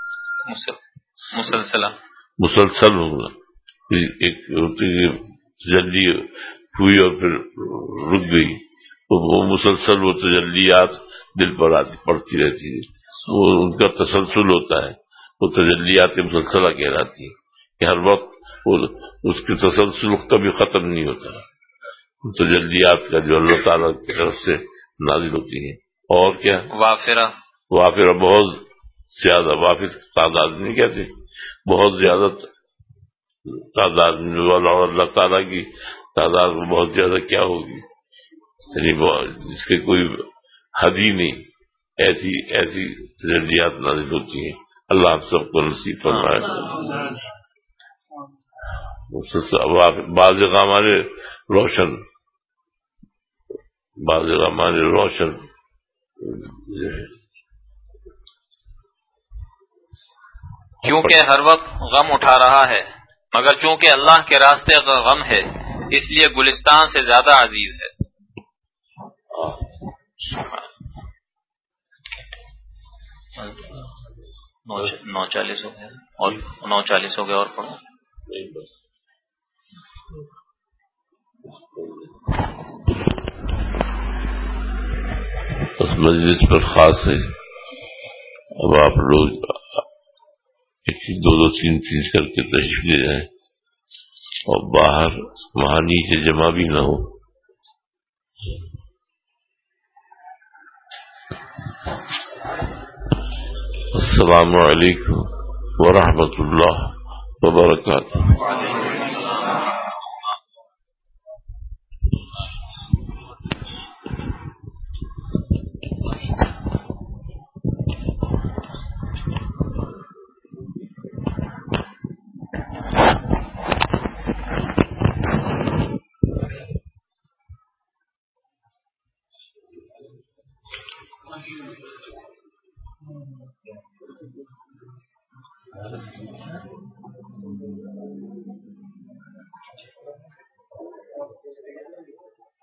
مسلسل ہونا. ایک تجلی ہوئی اور پھر رک گئی، وہ مسلسل وہ تجلیات دل پر پڑتی رہتی ہے، وہ ان کا تسلسل ہوتا ہے، وہ تجلیات مسلسلہ کہلاتی ہیں کہ ہر وقت اس کے تسلسل کبھی ختم نہیں ہوتا، تجلیات کا جو اللہ تعالیٰ کی طرف سے نازل ہوتی ہیں. اور کیا وافرہ بہت زیادہ، وافر تعداد نہیں کہتے، بہت زیادہ تعداد والا، اور اللہ تعالیٰ کی تعداد بہت زیادہ کیا ہوگی، یعنی جس کے کوئی حد ہی نہیں، ایسی تجلیات نازل ہوتی ہیں. اللہ ہم سب کو نصیب فرمائے. بعض ہمارے روشن، بعض ہمارے روشن کیونکہ ہر وقت غم اٹھا رہا ہے، مگر چونکہ اللہ کے راستے کا غم ہے اس لیے گلستان سے زیادہ عزیز ہے. 9:40 ہو گیا، اور 9:40 ہو گیا، اور پڑھو. اس مجلس پر خاص ہے، اب آپ لوگ دو تین کر کے تشریف لے جائیں، اور باہر وہاں نیچے جمع بھی نہ ہو. السلام علیکم ورحمۃ اللہ وبرکاتہ.